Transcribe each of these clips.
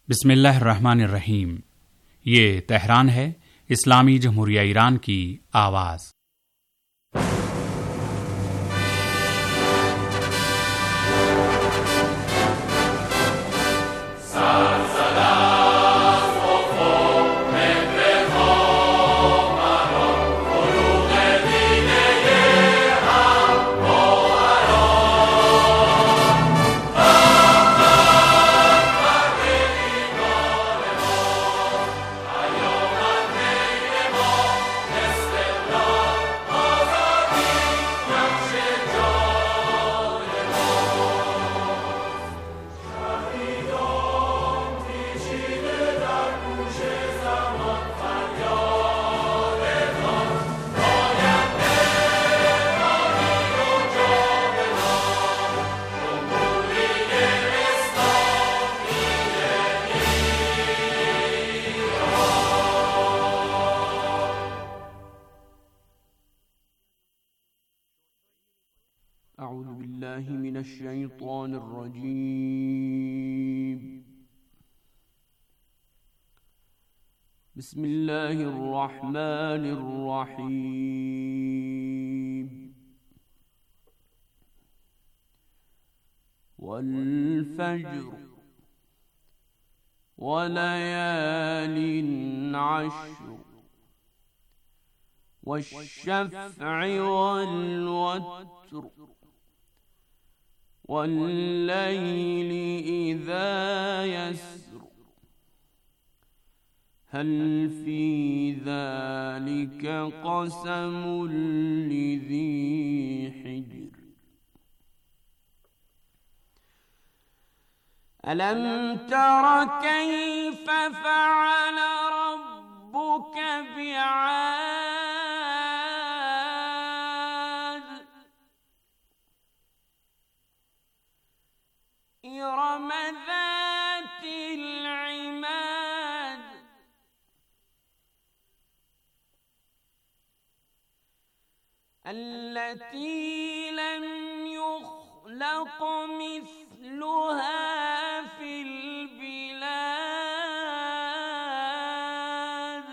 बिस्मिल्लाहिर्रहमानिर्रहीम। ये तेहरान है, इस्लामी जमहूरिया ईरान की आवाज़। أعوذ بالله من الشيطان الرجيم. بسم الله الرحمن الرحيم. والفجر وليال عشر والشفع والوتر والليل إذا يسر هل في ذلك قسم لذي حجر ألم تر كيف فعل ربك بعاد إرم ذات العماد التي لم يخلق مثلها في البلاد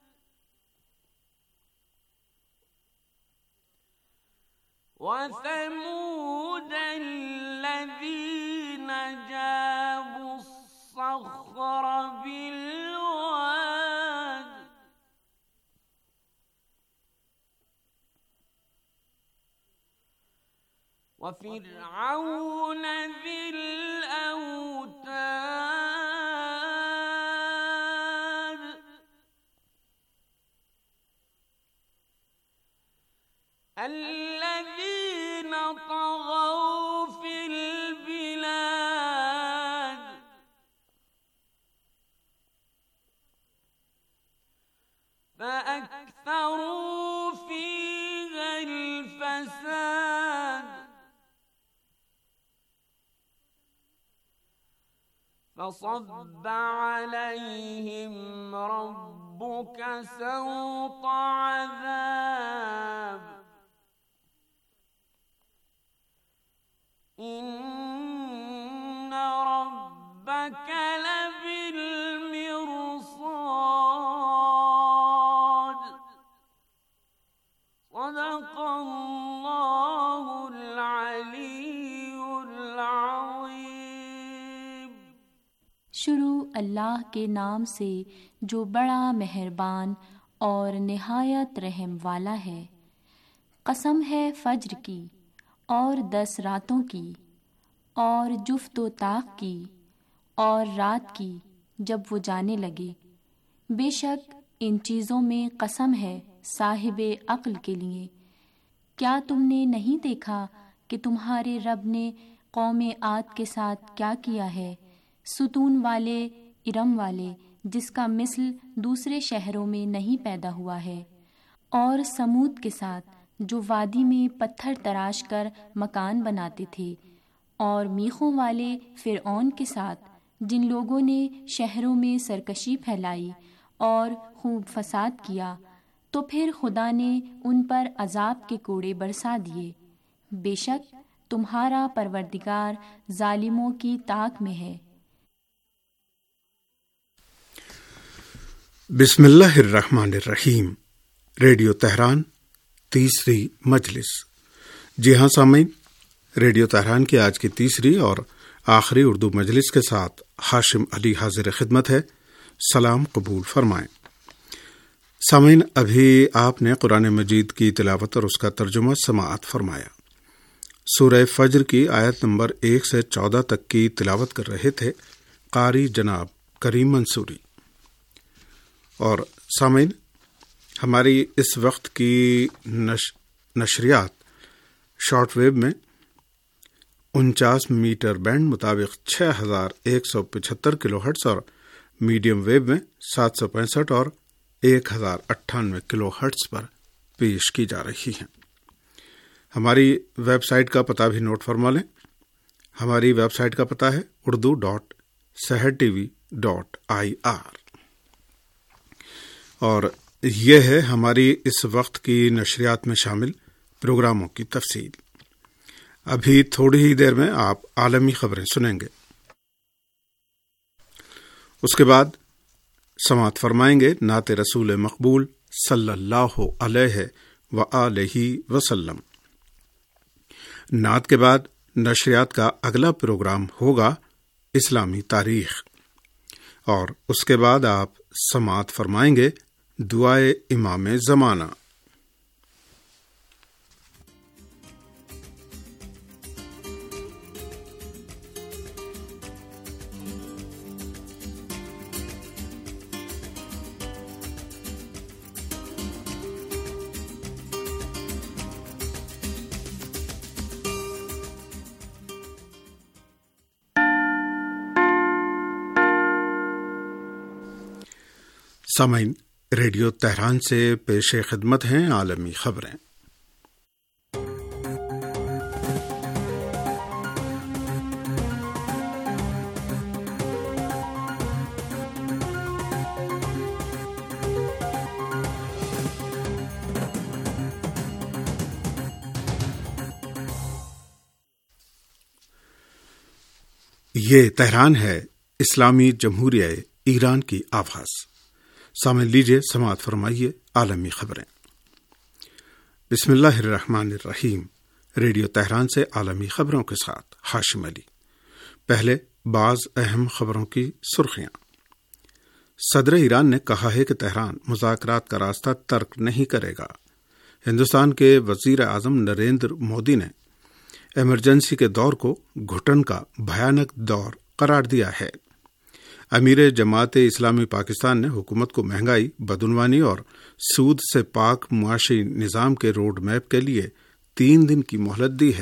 وثمود الذين جابوا الصخر بالواد وفرعون ذي الأوتاد الذين طغوا في البلاد فأكثروا فيها الفساد فصب عليهم ربك سوط عذاب إن ربك لبالمرصاد صدق الله العلي العظيم। शुरू अल्लाह के नाम से जो बड़ा मेहरबान और निहायत रहम वाला है। कसम है फज्र की और 10 रातों की और जुफ्त व ताक़ की और रात की जब वो जाने लगे। बेशक इन चीज़ों में कसम है साहिबे अक्ल के लिए। क्या तुमने नहीं देखा कि तुम्हारे रब ने कौमे आद के साथ क्या किया है, सुतून वाले इरम वाले, जिसका मिसल दूसरे शहरों में नहीं पैदा हुआ है, और समूद के साथ जो वादी में पत्थर तराश कर मकान बनाते थे, और मीखों वाले फिरऔन के साथ जिन लोगों ने शहरों में सरकशी फैलाई और खूब फसाद किया, तो फिर खुदा ने उन पर अजाब के कोड़े बरसा दिए। बेशक तुम्हारा परवरदिगार जालिमों की ताक में है। بسم اللہ الرحمن الرحیم۔ ریڈیو تہران تیسری مجلس۔ جی ہاں سامعین، ریڈیو تہران کی آج کی تیسری اور آخری اردو مجلس کے ساتھ ہاشم علی حاضر خدمت ہے۔ سلام قبول فرمائیں۔ سامعین، ابھی آپ نے قرآن مجید کی تلاوت اور اس کا ترجمہ سماعت فرمایا۔ سورہ فجر کی آیت نمبر 1 سے 14 تک کی تلاوت کر رہے تھے قاری جناب کریم منصوری۔ اور سامعین، ہماری اس وقت کی نشریات شارٹ ویو میں 49 میٹر بینڈ مطابق 6175 کلو ہرٹز اور میڈیم ویو میں 765 اور 1098 کلو ہرٹز پر پیش کی جا رہی ہیں۔ ہماری ویب سائٹ کا پتہ بھی نوٹ فرما لیں۔ ہماری ویب سائٹ کا پتہ ہے urdu.sehertv.ir اور یہ ہے ہماری اس وقت کی نشریات میں شامل پروگراموں کی تفصیل۔ ابھی تھوڑی ہی دیر میں آپ عالمی خبریں سنیں گے۔ اس کے بعد سماعت فرمائیں گے نعت رسول مقبول صلی اللہ علیہ وآلہ وسلم۔ نعت کے بعد نشریات کا اگلا پروگرام ہوگا اسلامی تاریخ، اور اس کے بعد آپ سماعت فرمائیں گے دعائے امام زمانہ۔ سامعین، ریڈیو تہران سے پیش خدمت ہیں عالمی خبریں۔ یہ تہران ہے، اسلامی جمہوریہ ایران کی آواز۔ سامع لیجیے، سماعت فرمائیے عالمی خبریں۔ بسم اللہ الرحمن الرحیم۔ ریڈیو تہران سے عالمی خبروں کے ساتھ ہاشم علی۔ پہلے بعض اہم خبروں کی سرخیاں۔ صدر ایران نے کہا ہے کہ تہران مذاکرات کا راستہ ترک نہیں کرے گا۔ ہندوستان کے وزیر اعظم نریندر مودی نے ایمرجنسی کے دور کو گھٹن کا بھیانک دور قرار دیا ہے۔ امیر جماعت اسلامی پاکستان نے حکومت کو مہنگائی، بدعنوانی اور سود سے پاک معاشی نظام کے روڈ میپ کے لیے 3 دن کی مہلت دی ہے۔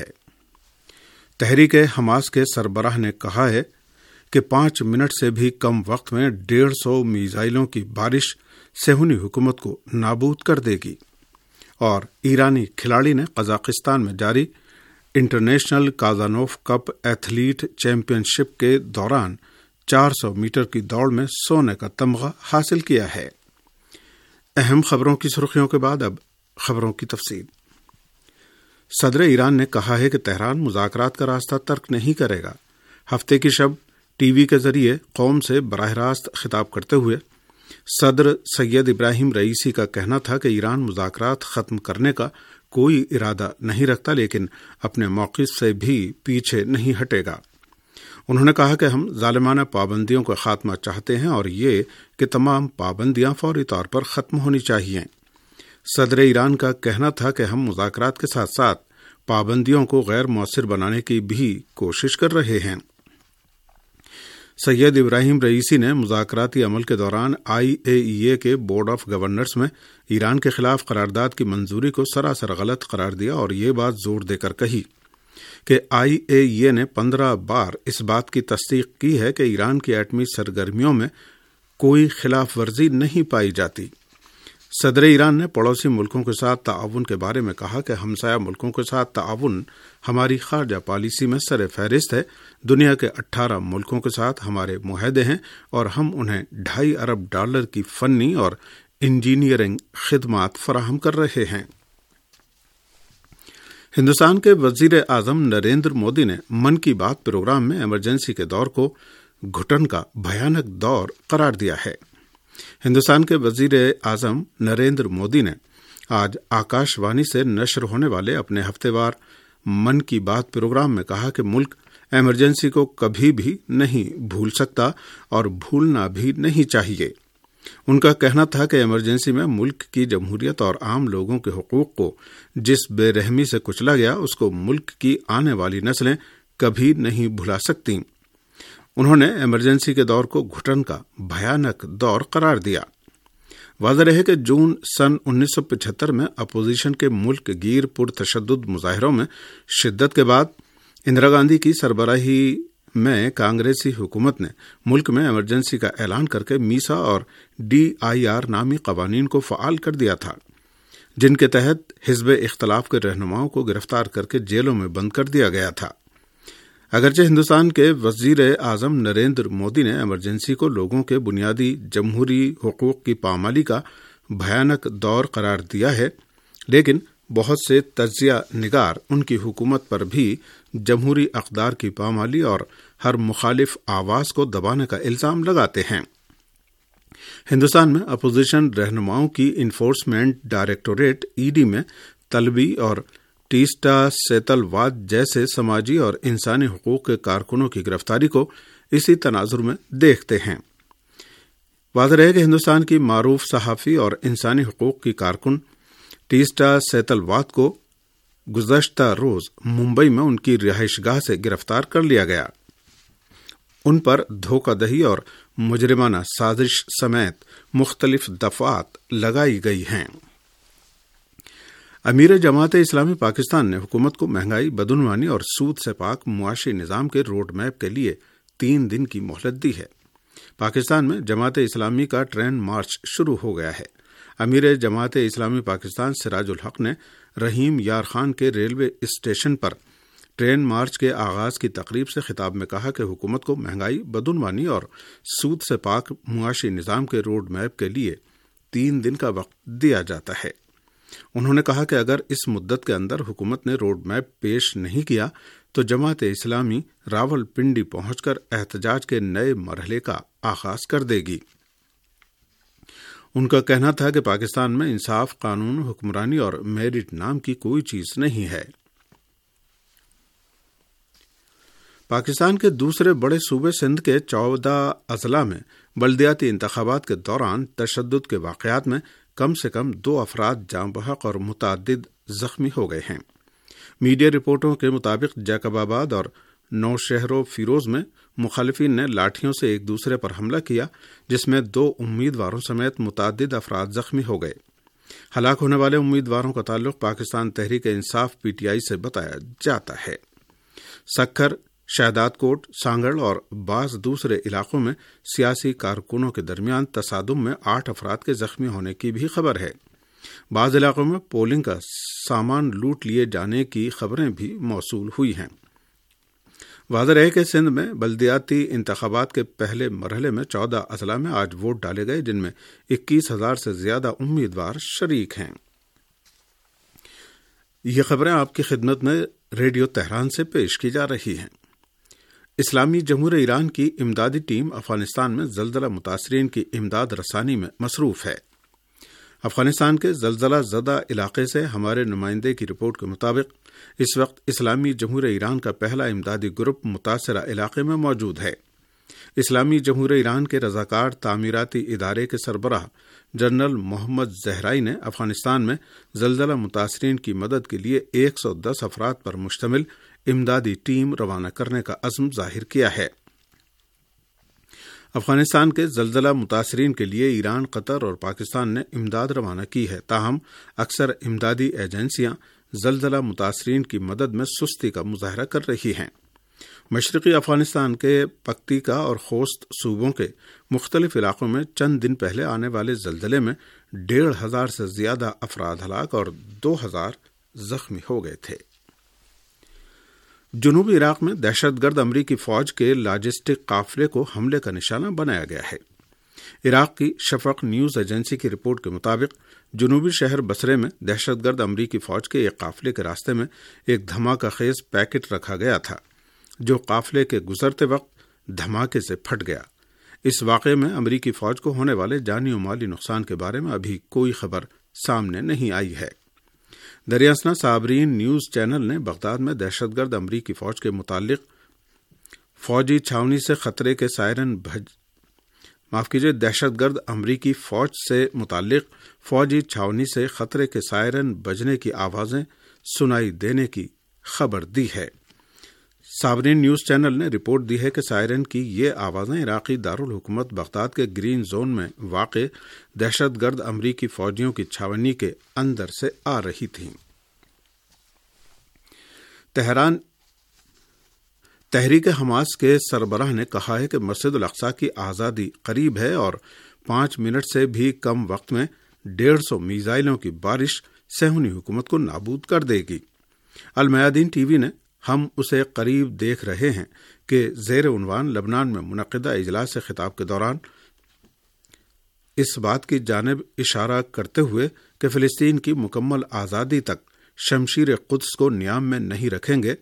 تحریک حماس کے سربراہ نے کہا ہے کہ 5 منٹ سے بھی کم وقت میں 150 میزائلوں کی بارش صہیونی حکومت کو نابود کر دے گی۔ اور ایرانی کھلاڑی نے قزاقستان میں جاری international Kazanov cup athlete championship کے دوران 400 میٹر کی دوڑ میں سونے کا تمغہ حاصل کیا ہے۔ اہم خبروں کی سرخیوں کے بعد اب خبروں کی تفصیل۔ صدر ایران نے کہا ہے کہ تہران مذاکرات کا راستہ ترک نہیں کرے گا۔ ہفتے کی شب ٹی وی کے ذریعے قوم سے براہ راست خطاب کرتے ہوئے صدر سید ابراہیم رئیسی کا کہنا تھا کہ ایران مذاکرات ختم کرنے کا کوئی ارادہ نہیں رکھتا، لیکن اپنے موقف سے بھی پیچھے نہیں ہٹے گا۔ انہوں نے کہا کہ ہم ظالمانہ پابندیوں کا خاتمہ چاہتے ہیں اور یہ کہ تمام پابندیاں فوری طور پر ختم ہونی چاہیے۔ صدر ایران کا کہنا تھا کہ ہم مذاکرات کے ساتھ ساتھ پابندیوں کو غیر مؤثر بنانے کی بھی کوشش کر رہے ہیں۔ سید ابراہیم رئیسی نے مذاکراتی عمل کے دوران IAEA کے بورڈ آف گورنرز میں ایران کے خلاف قرارداد کی منظوری کو سراسر غلط قرار دیا اور یہ بات زور دے کر کہی کہ IAEA نے 15 بار اس بات کی تصدیق کی ہے کہ ایران کی ایٹمی سرگرمیوں میں کوئی خلاف ورزی نہیں پائی جاتی۔ صدر ایران نے پڑوسی ملکوں کے ساتھ تعاون کے بارے میں کہا کہ ہمسایہ ملکوں کے ساتھ تعاون ہماری خارجہ پالیسی میں سر فہرست ہے۔ دنیا کے 18 ملکوں کے ساتھ ہمارے معاہدے ہیں اور ہم انہیں $2.5 ارب کی فنی اور انجینئرنگ خدمات فراہم کر رہے ہیں۔ ہندوستان کے وزیر اعظم نریندر مودی نے من کی بات پروگرام میں ایمرجنسی کے دور کو گھٹن کا بھیانک دور قرار دیا ہے۔ ہندوستان کے وزیر اعظم نریندر مودی نے آج آکاش وانی سے نشر ہونے والے اپنے ہفتے وار من کی بات پروگرام میں کہا کہ ملک ایمرجنسی کو کبھی بھی نہیں بھول سکتا اور بھولنا بھی نہیں چاہیے۔ ان کا کہنا تھا کہ ایمرجنسی میں ملک کی جمہوریت اور عام لوگوں کے حقوق کو جس بے رحمی سے کچلا گیا اس کو ملک کی آنے والی نسلیں کبھی نہیں بھلا سکتی۔ انہوں نے ایمرجنسی کے دور کو گھٹن کا بھیانک دور قرار دیا۔ واضح رہے کہ جون سن 1975 میں اپوزیشن کے ملک گیر پرتشدد مظاہروں میں شدت کے بعد اندرا گاندھی کی سربراہی میں کانگریسی حکومت نے ملک میں ایمرجنسی کا اعلان کر کے میسا اور DIR نامی قوانین کو فعال کر دیا تھا، جن کے تحت حزب اختلاف کے رہنماؤں کو گرفتار کر کے جیلوں میں بند کر دیا گیا تھا۔ اگرچہ ہندوستان کے وزیر اعظم نریندر مودی نے ایمرجنسی کو لوگوں کے بنیادی جمہوری حقوق کی پامالی کا بھیانک دور قرار دیا ہے، لیکن بہت سے تجزیہ نگار ان کی حکومت پر بھی جمہوری اقدار کی پامالی اور ہر مخالف آواز کو دبانے کا الزام لگاتے ہیں۔ ہندوستان میں اپوزیشن رہنماؤں کی انفورسمنٹ ڈائریکٹوریٹ ED میں طلبی اور ٹیسٹا سیتل واد جیسے سماجی اور انسانی حقوق کے کارکنوں کی گرفتاری کو اسی تناظر میں دیکھتے ہیں۔ واضح رہے کہ ہندوستان کی معروف صحافی اور انسانی حقوق کی کارکن ٹیسٹا سیتل واد کو گزشتہ روز ممبئی میں ان کی رہائش گاہ سے گرفتار کر لیا گیا۔ ان پر دھوکہ دہی اور مجرمانہ سازش سمیت مختلف دفعات لگائی گئی ہیں۔ امیر جماعت اسلامی پاکستان نے حکومت کو مہنگائی، بدعنوانی اور سود سے پاک معاشی نظام کے روڈ میپ کے لیے 3 دن کی مہلت دی ہے۔ پاکستان میں جماعت اسلامی کا ٹرین مارچ شروع ہو گیا ہے۔ امیر جماعت اسلامی پاکستان سراج الحق نے رحیم یار خان کے ریلوے اسٹیشن پر ٹرین مارچ کے آغاز کی تقریب سے خطاب میں کہا کہ حکومت کو مہنگائی، بدعنوانی اور سود سے پاک معاشی نظام کے روڈ میپ کے لیے 3 دن کا وقت دیا جاتا ہے۔ انہوں نے کہا کہ اگر اس مدت کے اندر حکومت نے روڈ میپ پیش نہیں کیا تو جماعت اسلامی راول پنڈی پہنچ کر احتجاج کے نئے مرحلے کا آغاز کر دے گی۔ ان کا کہنا تھا کہ پاکستان میں انصاف، قانون، حکمرانی اور میرٹ نام کی کوئی چیز نہیں ہے۔ پاکستان کے دوسرے بڑے صوبے سندھ کے 14 اضلاع میں بلدیاتی انتخابات کے دوران تشدد کے واقعات میں کم سے کم 2 افراد جاں بحق اور متعدد زخمی ہو گئے ہیں۔ میڈیا رپورٹوں کے مطابق جیکب آباد اور نوشہر و فیروز میں مخالفین نے لاٹھیوں سے ایک دوسرے پر حملہ کیا، جس میں 2 امیدواروں سمیت متعدد افراد زخمی ہو گئے۔ ہلاک ہونے والے امیدواروں کا تعلق پاکستان تحریک انصاف PTI سے بتایا جاتا ہے۔ سکھر، شہداد کوٹ، سانگڑ اور بعض دوسرے علاقوں میں سیاسی کارکنوں کے درمیان تصادم میں 8 افراد کے زخمی ہونے کی بھی خبر ہے۔ بعض علاقوں میں پولنگ کا سامان لوٹ لیے جانے کی خبریں بھی موصول ہوئی ہیں۔ واضح رہے کہ سندھ میں بلدیاتی انتخابات کے پہلے مرحلے میں 14 اضلاع میں آج ووٹ ڈالے گئے، جن میں 21,000 سے زیادہ امیدوار شریک ہیں۔ یہ خبریں آپ کی خدمت میں ریڈیو تہران سے پیش کی جا رہی ہیں۔ اسلامی جمہوریہ ایران کی امدادی ٹیم افغانستان میں زلزلہ متاثرین کی امداد رسانی میں مصروف ہے۔ افغانستان کے زلزلہ زدہ علاقے سے ہمارے نمائندے کی رپورٹ کے مطابق اس وقت اسلامی جمہوریہ ایران کا پہلا امدادی گروپ متاثرہ علاقے میں موجود ہے۔ اسلامی جمہوریہ ایران کے رضاکار تعمیراتی ادارے کے سربراہ جنرل محمد زہرائی نے افغانستان میں زلزلہ متاثرین کی مدد کے لیے 110 افراد پر مشتمل امدادی ٹیم روانہ کرنے کا عزم ظاہر کیا ہے۔ افغانستان کے زلزلہ متاثرین کے لیے ایران، قطر اور پاکستان نے امداد روانہ کی ہے، تاہم اکثر امدادی ایجنسیاں زلزلہ متاثرین کی مدد میں سستی کا مظاہرہ کر رہی ہیں۔ مشرقی افغانستان کے پکتیکا اور خوست صوبوں کے مختلف علاقوں میں چند دن پہلے آنے والے زلزلے میں 1,500 سے زیادہ افراد ہلاک اور 2,000 زخمی ہو گئے تھے۔ جنوبی عراق میں دہشت گرد امریکی فوج کے لاجسٹک قافلے کو حملے کا نشانہ بنایا گیا ہے۔ عراق کی شفق نیوز ایجنسی کی رپورٹ کے مطابق جنوبی شہر بصرے میں دہشت گرد امریکی فوج کے ایک قافلے کے راستے میں ایک دھماکہ خیز پیکٹ رکھا گیا تھا، جو قافلے کے گزرتے وقت دھماکے سے پھٹ گیا۔ اس واقعے میں امریکی فوج کو ہونے والے جانی و مالی نقصان کے بارے میں ابھی کوئی خبر سامنے نہیں آئی ہے۔ دریاسنا صابرین نیوز چینل نے بغداد میں دہشت گرد امریکی فوج کے متعلق فوجی چھاونی سے خطرے کے سائرن دہشت گرد امریکی فوج سے متعلق فوجی چھاونی سے خطرے کے سائرن بجنے کی آوازیں سنائی دینے کی خبر دی ہے۔ صابرین نیوز چینل نے رپورٹ دی ہے کہ سائرن کی یہ آوازیں عراقی دارالحکومت بغداد کے گرین زون میں واقع دہشت گرد امریکی فوجیوں کی چھاونی کے اندر سے آ رہی تھیں۔ تحریک حماس کے سربراہ نے کہا ہے کہ مسجد الاقصی کی آزادی قریب ہے اور 5 منٹ سے بھی کم وقت میں 150 میزائلوں کی بارش صہیونی حکومت کو نابود کر دے گی۔ المیادین ٹی وی نے ہم اسے قریب دیکھ رہے ہیں کہ زیر عنوان لبنان میں منعقدہ اجلاس سے خطاب کے دوران اس بات کی جانب اشارہ کرتے ہوئے کہ فلسطین کی مکمل آزادی تک شمشیر قدس کو نیام میں نہیں رکھیں گے،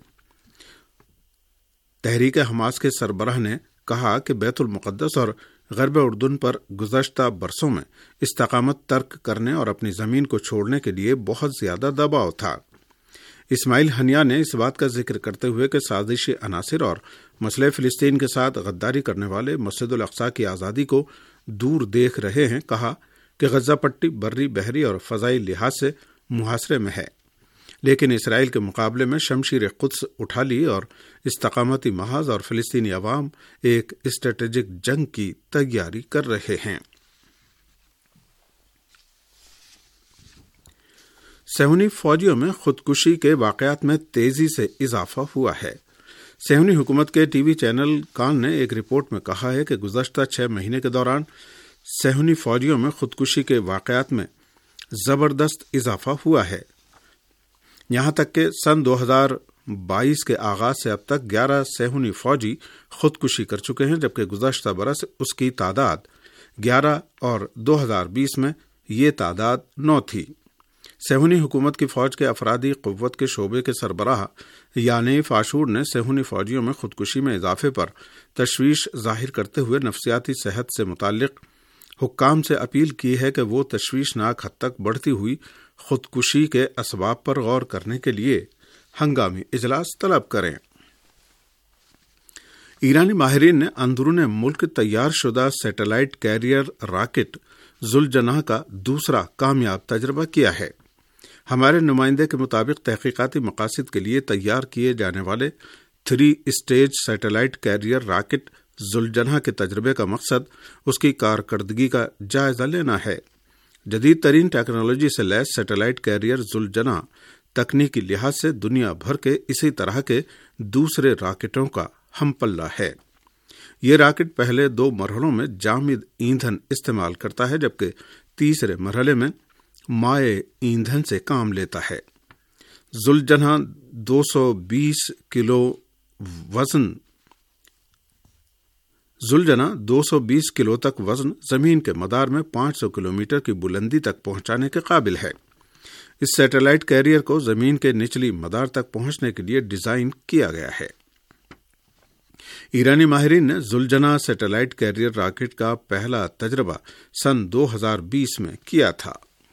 تحریک حماس کے سربراہ نے کہا کہ بیت المقدس اور غرب اردن پر گزشتہ برسوں میں استقامت ترک کرنے اور اپنی زمین کو چھوڑنے کے لیے بہت زیادہ دباؤ تھا۔ اسماعیل ہنیا نے اس بات کا ذکر کرتے ہوئے کہ سازشی عناصر اور مسئلہ فلسطین کے ساتھ غداری کرنے والے مسجد الاقصی کی آزادی کو دور دیکھ رہے ہیں، کہا کہ غزہ پٹی بری، بحری اور فضائی لحاظ سے محاصرے میں ہے، لیکن اسرائیل کے مقابلے میں شمشیر قدس اٹھا لی اور استقامتی محاذ اور فلسطینی عوام ایک اسٹریٹجک جنگ کی تیاری کر رہے ہیں۔ صہیونی فوجیوں میں خودکشی کے واقعات میں تیزی سے اضافہ ہوا ہے۔ صہیونی حکومت کے ٹی وی چینل کان نے ایک رپورٹ میں کہا ہے کہ گزشتہ 6 مہینے کے دوران صہیونی فوجیوں میں خودکشی کے واقعات میں زبردست اضافہ ہوا ہے، یہاں تک کہ سن 2022 کے آغاز سے اب تک 11 صہیونی فوجی خودکشی کر چکے ہیں، جبکہ گزشتہ برس اس کی تعداد 11 اور 2020 میں یہ تعداد 9 تھی۔ صہیونی حکومت کی فوج کے افرادی قوت کے شعبے کے سربراہ یانیف عاشور نے صہیونی فوجیوں میں خودکشی میں اضافے پر تشویش ظاہر کرتے ہوئے نفسیاتی صحت سے متعلق حکام سے اپیل کی ہے کہ وہ تشویشناک حد تک بڑھتی ہوئی خودکشی کے اسباب پر غور کرنے کے لیے ہنگامی اجلاس طلب کریں۔ ایرانی ماہرین نے اندرون ملک تیار شدہ سیٹلائٹ کیریئر راکٹ ذوالجناح کا دوسرا کامیاب تجربہ کیا ہے۔ ہمارے نمائندے کے مطابق تحقیقاتی مقاصد کے لیے تیار کیے جانے والے 3 stage satellite carrier rocket Zuljanah کے تجربے کا مقصد اس کی کارکردگی کا جائزہ لینا ہے۔ جدید ترین ٹیکنالوجی سے لیس سیٹلائٹ کیریئر ذوالجناح تکنیکی لحاظ سے دنیا بھر کے اسی طرح کے دوسرے راکٹوں کا ہم پلہ ہے۔ یہ راکٹ پہلے 2 مرحلوں میں جامد ایندھن استعمال کرتا ہے، جبکہ تیسرے مرحلے میں مائع ایندھن سے کام لیتا ہے۔ ذوالجناح 220 کلو تک وزن زمین کے مدار میں 500 کلومیٹر کی بلندی تک پہنچانے کے قابل ہے۔ اس سیٹلائٹ کیریئر کو زمین کے نچلی مدار تک پہنچنے کے لیے ڈیزائن کیا گیا ہے۔ ایرانی ماہرین نے ذوالجناح سیٹلائٹ کیریئر راکٹ کا پہلا تجربہ سن 2020 میں کیا تھا۔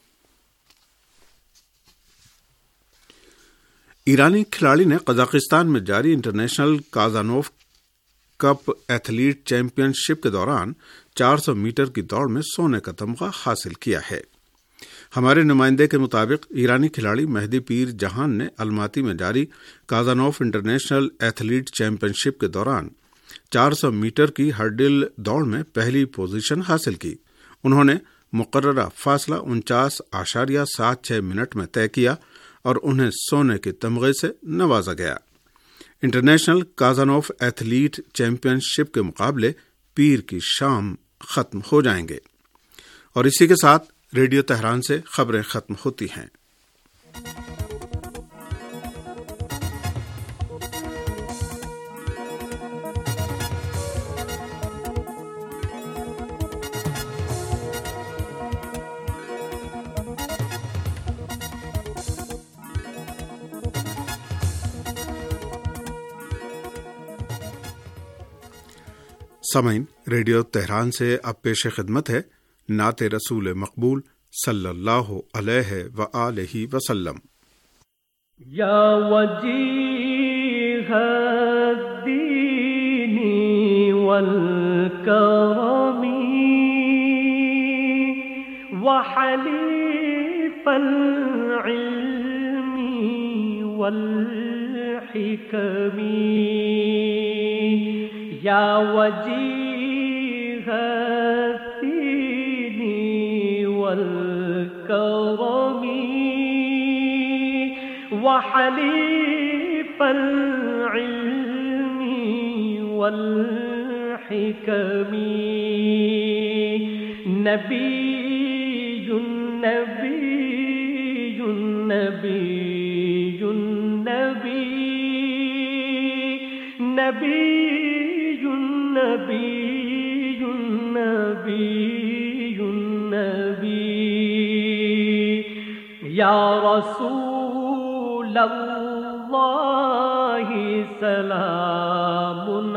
ایرانی کھلاڑی نے قزاقستان میں جاری international Kazanov cup athlete championship کے دوران 400 میٹر کی دوڑ میں سونے کا تمغہ حاصل کیا ہے۔ ہمارے نمائندے کے مطابق ایرانی کھلاڑی مہدی پیر جہان نے الماتی میں جاری Kazanov international athlete championship کے دوران 400 میٹر کی ہرڈل دوڑ میں پہلی پوزیشن حاصل کی۔ انہوں نے مقررہ فاصلہ 49.76 منٹ میں طے کیا اور انہیں سونے کے تمغے سے نوازا گیا۔ International Kazanov athlete championship کے مقابلے پیر کی شام ختم ہو جائیں گے۔ اور اسی کے ساتھ ریڈیو تہران سے خبریں ختم ہوتی ہیں۔ سامعین، ریڈیو تہران سے اب پیش خدمت ہے نعت رسول مقبول صلی اللہ علیہ وآلہ وسلم۔ یا وجیہ الدین والکرم وحلیف العلم والحکم، یا وجیہ الدین والکرم وحلیف العلم والحکم، نبی نبی نبی نبی نبی نبی نبی نبی، یا رسول اللہ سلام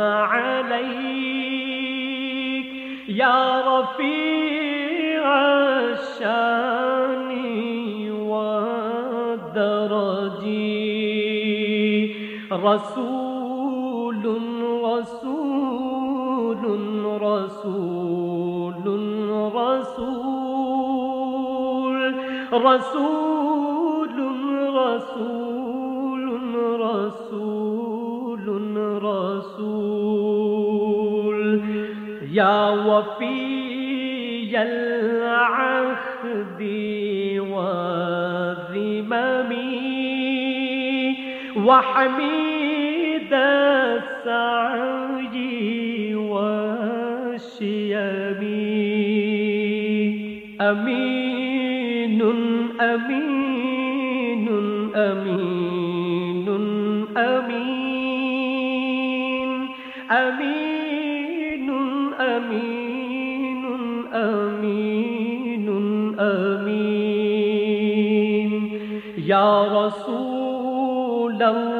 علیک، یا رفیع الشان والدرج، رسول رسول رسول رسول رسول رسول رسول رسول، یا وفی العہد والذمم وحمید السعی والشیم، امین امین امین امین امین امین امین امین، یا رسول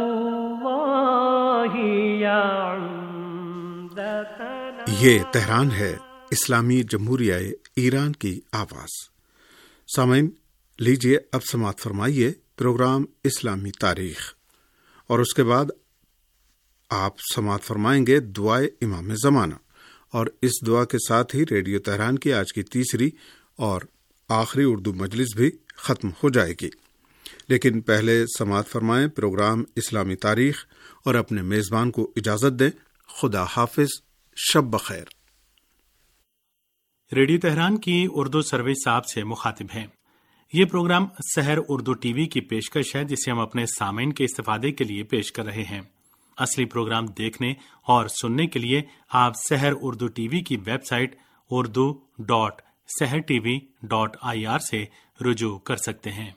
اللہ یا عمدتنا۔ یہ تہران ہے، اسلامی جمہوریہ ایران کی آواز۔ سامعین، لیجیے اب سماعت فرمائیے پروگرام اسلامی تاریخ، اور اس کے بعد آپ سماعت فرمائیں گے دعائے امام زمانہ، اور اس دعا کے ساتھ ہی ریڈیو تہران کی آج کی تیسری اور آخری اردو مجلس بھی ختم ہو جائے گی۔ لیکن پہلے سماعت فرمائیں پروگرام اسلامی تاریخ اور اپنے میزبان کو اجازت دیں۔ خدا حافظ، شب بخیر۔ ریڈیو تہران کی اردو سروس آپ سے مخاطب ہیں۔ یہ program Sahar Urdu T V کی پیشکش ہے، جسے ہم اپنے سامعین کے استفادے کے لیے پیش کر رہے ہیں۔ اصلی پروگرام دیکھنے اور سننے کے لیے آپ سحر اردو ٹی وی کی ویب سائٹ urdu.sehrtv.ir سے رجوع کر سکتے ہیں۔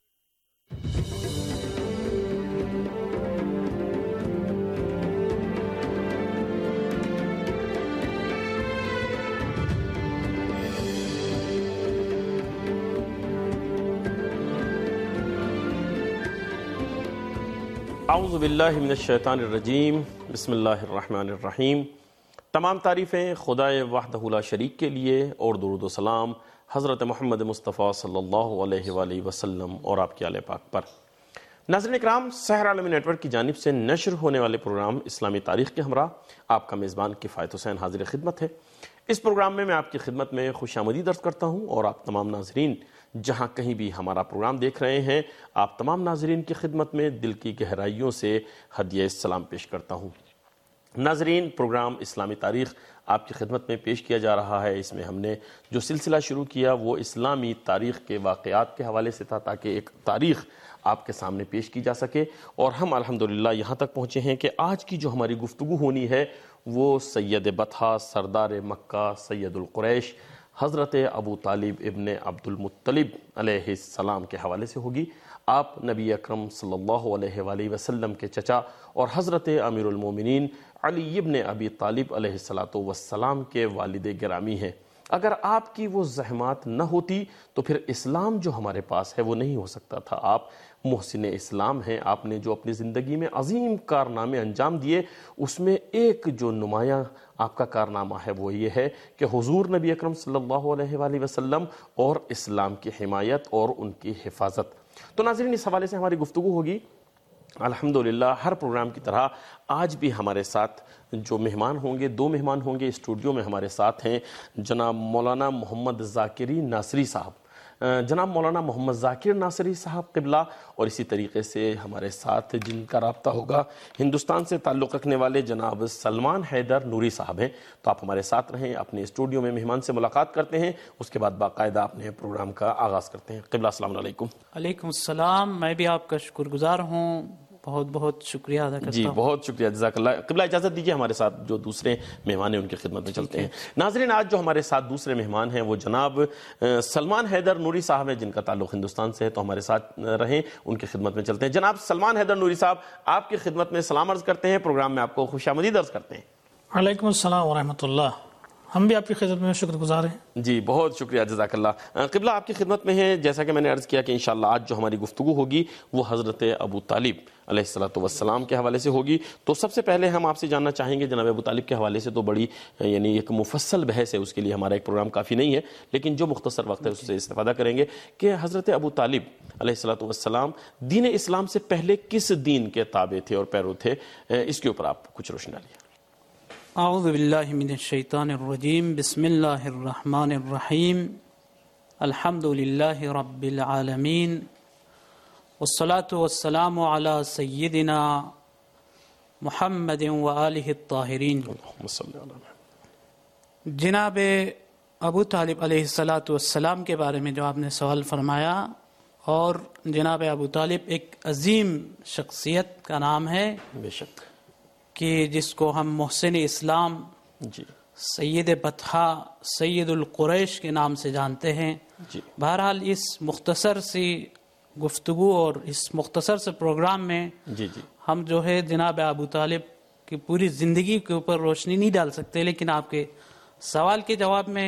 اعوذ باللہ من الشیطان الرجیم، بسم اللہ الرحمن الرحیم۔ تمام تعریفیں خدائے وحدہ لا شریک کے لیے، اور درود و سلام حضرت محمد مصطفیٰ صلی اللہ علیہ وآلہ وسلم اور آپ کے آل پاک پر۔ ناظرین اکرام، سحر عالمی نیٹ ورک کی جانب سے نشر ہونے والے پروگرام اسلامی تاریخ کے ہمراہ آپ کا میزبان کفایت حسین حاضر خدمت ہے۔ اس پروگرام میں میں آپ کی خدمت میں خوش آمدید عرض کرتا ہوں، اور آپ تمام ناظرین جہاں کہیں بھی ہمارا پروگرام دیکھ رہے ہیں، آپ تمام ناظرین کی خدمت میں دل کی گہرائیوں سے ہدیہ سلام پیش کرتا ہوں۔ ناظرین، پروگرام اسلامی تاریخ آپ کی خدمت میں پیش کیا جا رہا ہے۔ اس میں ہم نے جو سلسلہ شروع کیا وہ اسلامی تاریخ کے واقعات کے حوالے سے تھا، تاکہ ایک تاریخ آپ کے سامنے پیش کی جا سکے، اور ہم الحمدللہ یہاں تک پہنچے ہیں کہ آج کی جو ہماری گفتگو ہونی ہے وہ سید بطحہ، سردار مکہ، سید القریش، حضرت ابو طالب ابن عبد المطلب علیہ السلام کے حوالے سے ہوگی۔ آپ نبی اکرم صلی اللہ علیہ وآلہ وسلم کے چچا اور حضرت امیر المومنین علی ابن ابی طالب علیہ السلام کے والد گرامی ہیں۔ اگر آپ کی وہ زحمات نہ ہوتی تو پھر اسلام جو ہمارے پاس ہے وہ نہیں ہو سکتا تھا. آپ محسن اسلام ہیں. آپ نے جو اپنی زندگی میں عظیم کارنامے انجام دیے، اس میں ایک جو نمایاں آپ کا کارنامہ ہے وہ یہ ہے کہ حضور نبی اکرم صلی اللہ علیہ وآلہ وسلم اور اسلام کی حمایت اور ان کی حفاظت. تو ناظرین، اس حوالے سے ہماری گفتگو ہوگی. الحمدللہ ہر پروگرام کی طرح آج بھی ہمارے ساتھ جو مہمان ہوں گے، 2 مہمان ہوں گے اسٹوڈیو میں ہمارے ساتھ ہیں. جناب مولانا محمد ذاکری ناصری صاحب، جناب مولانا محمد ذاکر ناصری صاحب قبلہ، اور اسی طریقے سے ہمارے ساتھ جن کا رابطہ ہوگا ہندوستان سے تعلق رکھنے والے جناب سلمان حیدر نوری صاحب ہیں. تو آپ ہمارے ساتھ رہیں، اپنے اسٹوڈیو میں مہمان سے ملاقات کرتے ہیں، اس کے بعد باقاعدہ اپنے پروگرام کا آغاز کرتے ہیں. قبلہ السلام علیکم. علیکم السلام. میں بھی آپ کا شکر گزار ہوں، بہت بہت شکریہ ادا کرتا ہوں. جی بہت شکریہ، جزاک اللہ. قبلہ اجازت دیجیے ہمارے ساتھ جو دوسرے مہمان ہیں ان کی خدمت میں چلتے ہیں. ناظرین، آج جو ہمارے ساتھ دوسرے مہمان ہیں وہ جناب سلمان حیدر نوری صاحب ہیں، جن کا تعلق ہندوستان سے ہے. تو ہمارے ساتھ رہیں، ان کی خدمت میں چلتے ہیں. جناب سلمان حیدر نوری صاحب، آپ کی خدمت میں سلام عرض کرتے ہیں، پروگرام میں آپ کو خوش آمدید عرض کرتے ہیں. وعلیکم السلام ورحمۃ اللہ. ہم بھی آپ کی خدمت میں شکر گزار ہیں. جی بہت شکریہ، جزاک اللہ. قبلہ آپ کی خدمت میں ہے. جیسا کہ میں نے عرض کیا کہ انشاءاللہ آج جو ہماری گفتگو ہوگی وہ حضرت ابو طالب علیہ الصلوۃ والسلام کے حوالے سے ہوگی. تو سب سے پہلے ہم آپ سے جاننا چاہیں گے جناب ابو طالب کے حوالے سے تو بڑی یعنی ایک مفصل بحث ہے، اس کے لیے ہمارا ایک پروگرام کافی نہیں ہے، لیکن جو مختصر وقت ہے اس سے استفادہ کریں گے کہ حضرت ابو طالب علیہ الصلوۃ والسلام دین اسلام سے پہلے کس دین کے تابع تھے اور پیرو تھے، اس کے اوپر آپ کچھ روشنی ڈالیے. اعوذ باللہ من الشیطان الرجیم. بسم اللہ الرحمن الرحیم. الحمد للہ رب العالمین، والصلاة والسلام علی سیدنا محمد وآلہ الطاہرین. جناب ابو طالب علیہ السلام کے بارے میں جو آپ نے سوال فرمایا، اور جناب ابو طالب ایک عظیم شخصیت کا نام ہے، بے شک، کہ جس کو ہم محسن اسلام، جی سید بطحا، سید القریش کے نام سے جانتے ہیں. جی بہرحال اس مختصر سی گفتگو اور اس مختصر سے پروگرام میں جی جی ہم جو ہے جناب ابو طالب کی پوری زندگی کے اوپر روشنی نہیں ڈال سکتے، لیکن آپ کے سوال کے جواب میں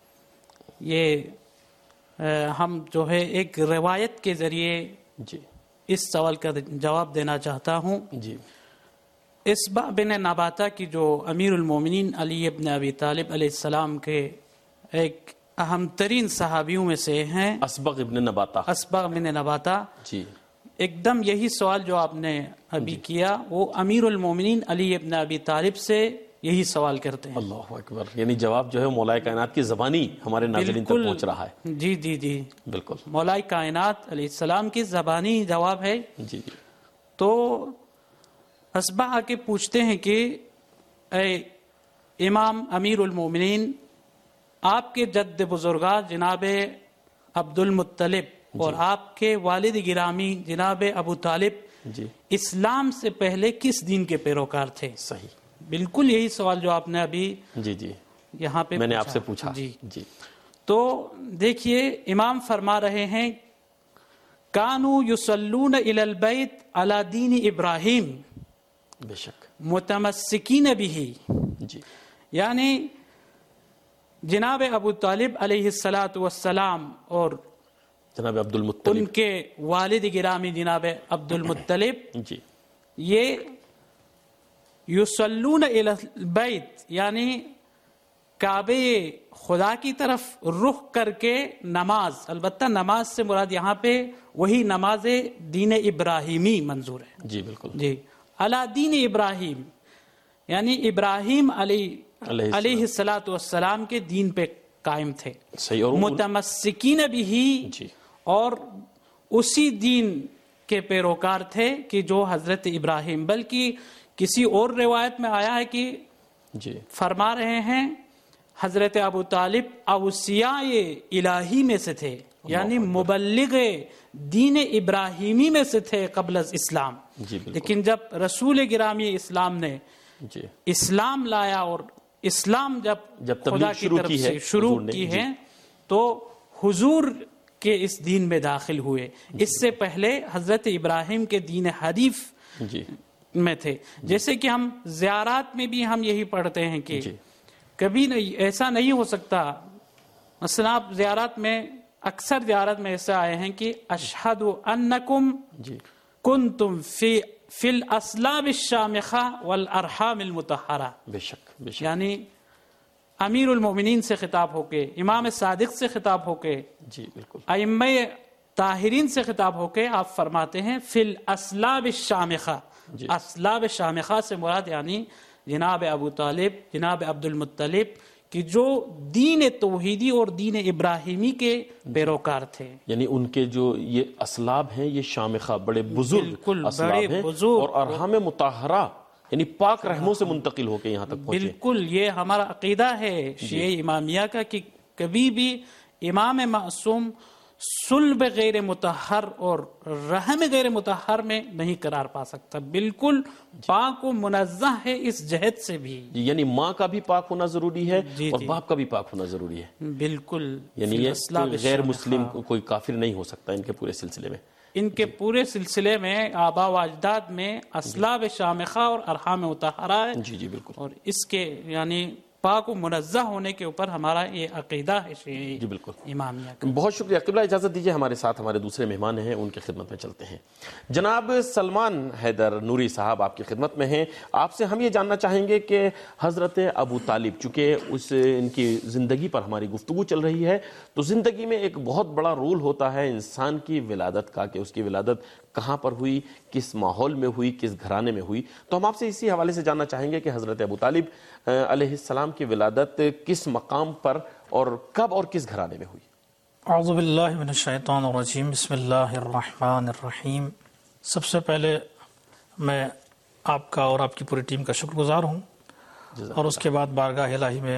یہ ہم جو ہے ایک روایت کے ذریعے جی اس سوال کا جواب دینا چاہتا ہوں. جی اسبع بن نباتہ کی جو امیر المومنین علی ابن ابی طالب علیہ السلام کے ایک اہم ترین صحابیوں میں سے ہیں، اسبغ ابن نباتہ. اسبع بن نباتہ. جی ایک دم یہی سوال جو آپ نے ابھی کیا وہ امیر المومنین علی ابن ابی طالب سے یہی سوال کرتے ہیں. اللہ اکبر، یعنی جواب جو ہے مولا کائنات کی زبانی ہمارے ناظرین تک پہنچ رہا ہے. جی جی جی بالکل، مولا کائنات علیہ السلام کی زبانی جواب ہے. جی جی تو اسبع آ کے پوچھتے ہیں کہ اے امام امیر المومنین، آپ کے جد بزرگاہ جناب عبد المطلب اور آپ کے والد گرامی جناب ابو طالب جی اسلام سے پہلے کس دین کے پیروکار تھے؟ صحیح، بالکل یہی سوال جو آپ نے ابھی جی جی یہاں پہ میں نے آپ سے پوچھا. جی جی تو دیکھیے امام فرما رہے ہیں کانو یصلون الی البیت علی دین ابراہیم بے شک، متمسکین بھی. جی یعنی جناب ابو طالب علیہ السلام اور جناب عبد ان المطلب، کے والد گرامی جناب عبد المطلب جی یہ یصلون الی البیت یعنی کعبے خدا کی طرف رخ کر کے نماز، البتہ نماز سے مراد یہاں پہ وہی نماز دین ابراہیمی منظور ہے. جی بالکل، جی علی دین ابراہیم یعنی ابراہیم علیہ الصلاۃ والسلام کے دین پہ قائم تھے. صحیح، اور متمسکین بھی، جی اور اسی دین کے پیروکار تھے کہ جو حضرت ابراہیم، بلکہ کسی اور روایت میں آیا ہے کہ جی فرما رہے ہیں حضرت ابو طالب اوصیاء الہی میں سے تھے، یعنی مبلغ دین ابراہیمی میں سے تھے قبل از اسلام. جی بالکل، لیکن جب رسول گرامی اسلام نے جی اسلام لایا اور اسلام جب تبلیغ خدا کی طرف سے شروع کی ہے تو حضور کے اس دین میں داخل ہوئے. اس سے پہلے حضرت ابراہیم کے دین حنیف جی میں تھے. جیسے کہ ہم زیارات میں بھی ہم یہی پڑھتے ہیں کہ جی کبھی نہیں ایسا نہیں ہو سکتا مثلا آپ زیارت میں اکثر زیارت میں ایسے آئے ہیں کہ اشہد انکم جی کنتم فی الاسلاب الشامخہ والارحام المطہرہ. بے شک بے شک. یعنی امیر المومنین سے خطاب ہو کے، امام صادق سے خطاب ہو کے، جی بالکل. ائمہ طاہرین سے خطاب ہو کے آپ فرماتے ہیں فی الاسلاب الشامخہ. جی. اسلاب شامخہ سے مراد یعنی جناب ابو طالب، جناب عبد المطلب کہ جو دین توحیدی اور دین ابراہیمی کے پیروکار تھے. یعنی ان کے جو یہ اسلاب ہیں یہ شامخہ بڑے بزرگ بالکل اسلاب بڑے ہیں، بزرگ اور ارحام مطہرہ یعنی پاک رحموں سے منتقل ہو کے یہاں تک پہنچے. بالکل یہ ہمارا عقیدہ ہے شیعہ امامیہ کا کہ کبھی بھی امام معصوم صلب غیر مطہر اور رحم غیر مطہر میں نہیں قرار پا سکتا. بالکل پاک و منزہ ہے اس جہت سے بھی. یعنی ماں کا بھی پاک ہونا ضروری ہے جی اور جی. باپ کا بھی پاک ہونا ضروری ہے. بالکل یعنی فی یہ الاسلاب کوئی غیر الشامخہ. مسلم کوئی کافر نہیں ہو سکتا ان کے پورے سلسلے میں. ان کے پورے سلسلے میں آبا و اجداد میں اسلاب شامخہ اور ارحام مطہرہ ہے. جی جی بالکل. اور اس کے یعنی پاک و منزہ ہونے کے اوپر ہمارا یہ عقیدہ ہے شیعہ جی بالکل. امامیہ کا. بہت شکریہ. قبلہ اجازت دیجیے ہمارے ساتھ ہمارے دوسرے مہمان ہیں، ان کی خدمت میں چلتے ہیں. جناب سلمان حیدر نوری صاحب آپ کی خدمت میں ہیں. آپ سے ہم یہ جاننا چاہیں گے کہ حضرت ابو طالب، چونکہ ان کی زندگی پر ہماری گفتگو چل رہی ہے، تو زندگی میں ایک بہت بڑا رول ہوتا ہے انسان کی ولادت کا، کہ اس کی ولادت کہاں پر ہوئی، کس ماحول میں ہوئی، کس گھرانے میں ہوئی. تو ہم آپ سے اسی حوالے سے جاننا چاہیں گے کہ حضرت ابو طالب علیہ السلام کی ولادت کس مقام پر اور کب اور کس گھرانے میں ہوئی؟ اعوذ باللہ من الشیطان الرجیم. بسم اللہ الرحمن الرحیم. سب سے پہلے میں آپ کا اور آپ کی پوری ٹیم کا شکر گزار ہوں، اور اس کے بعد بارگاہ الہی میں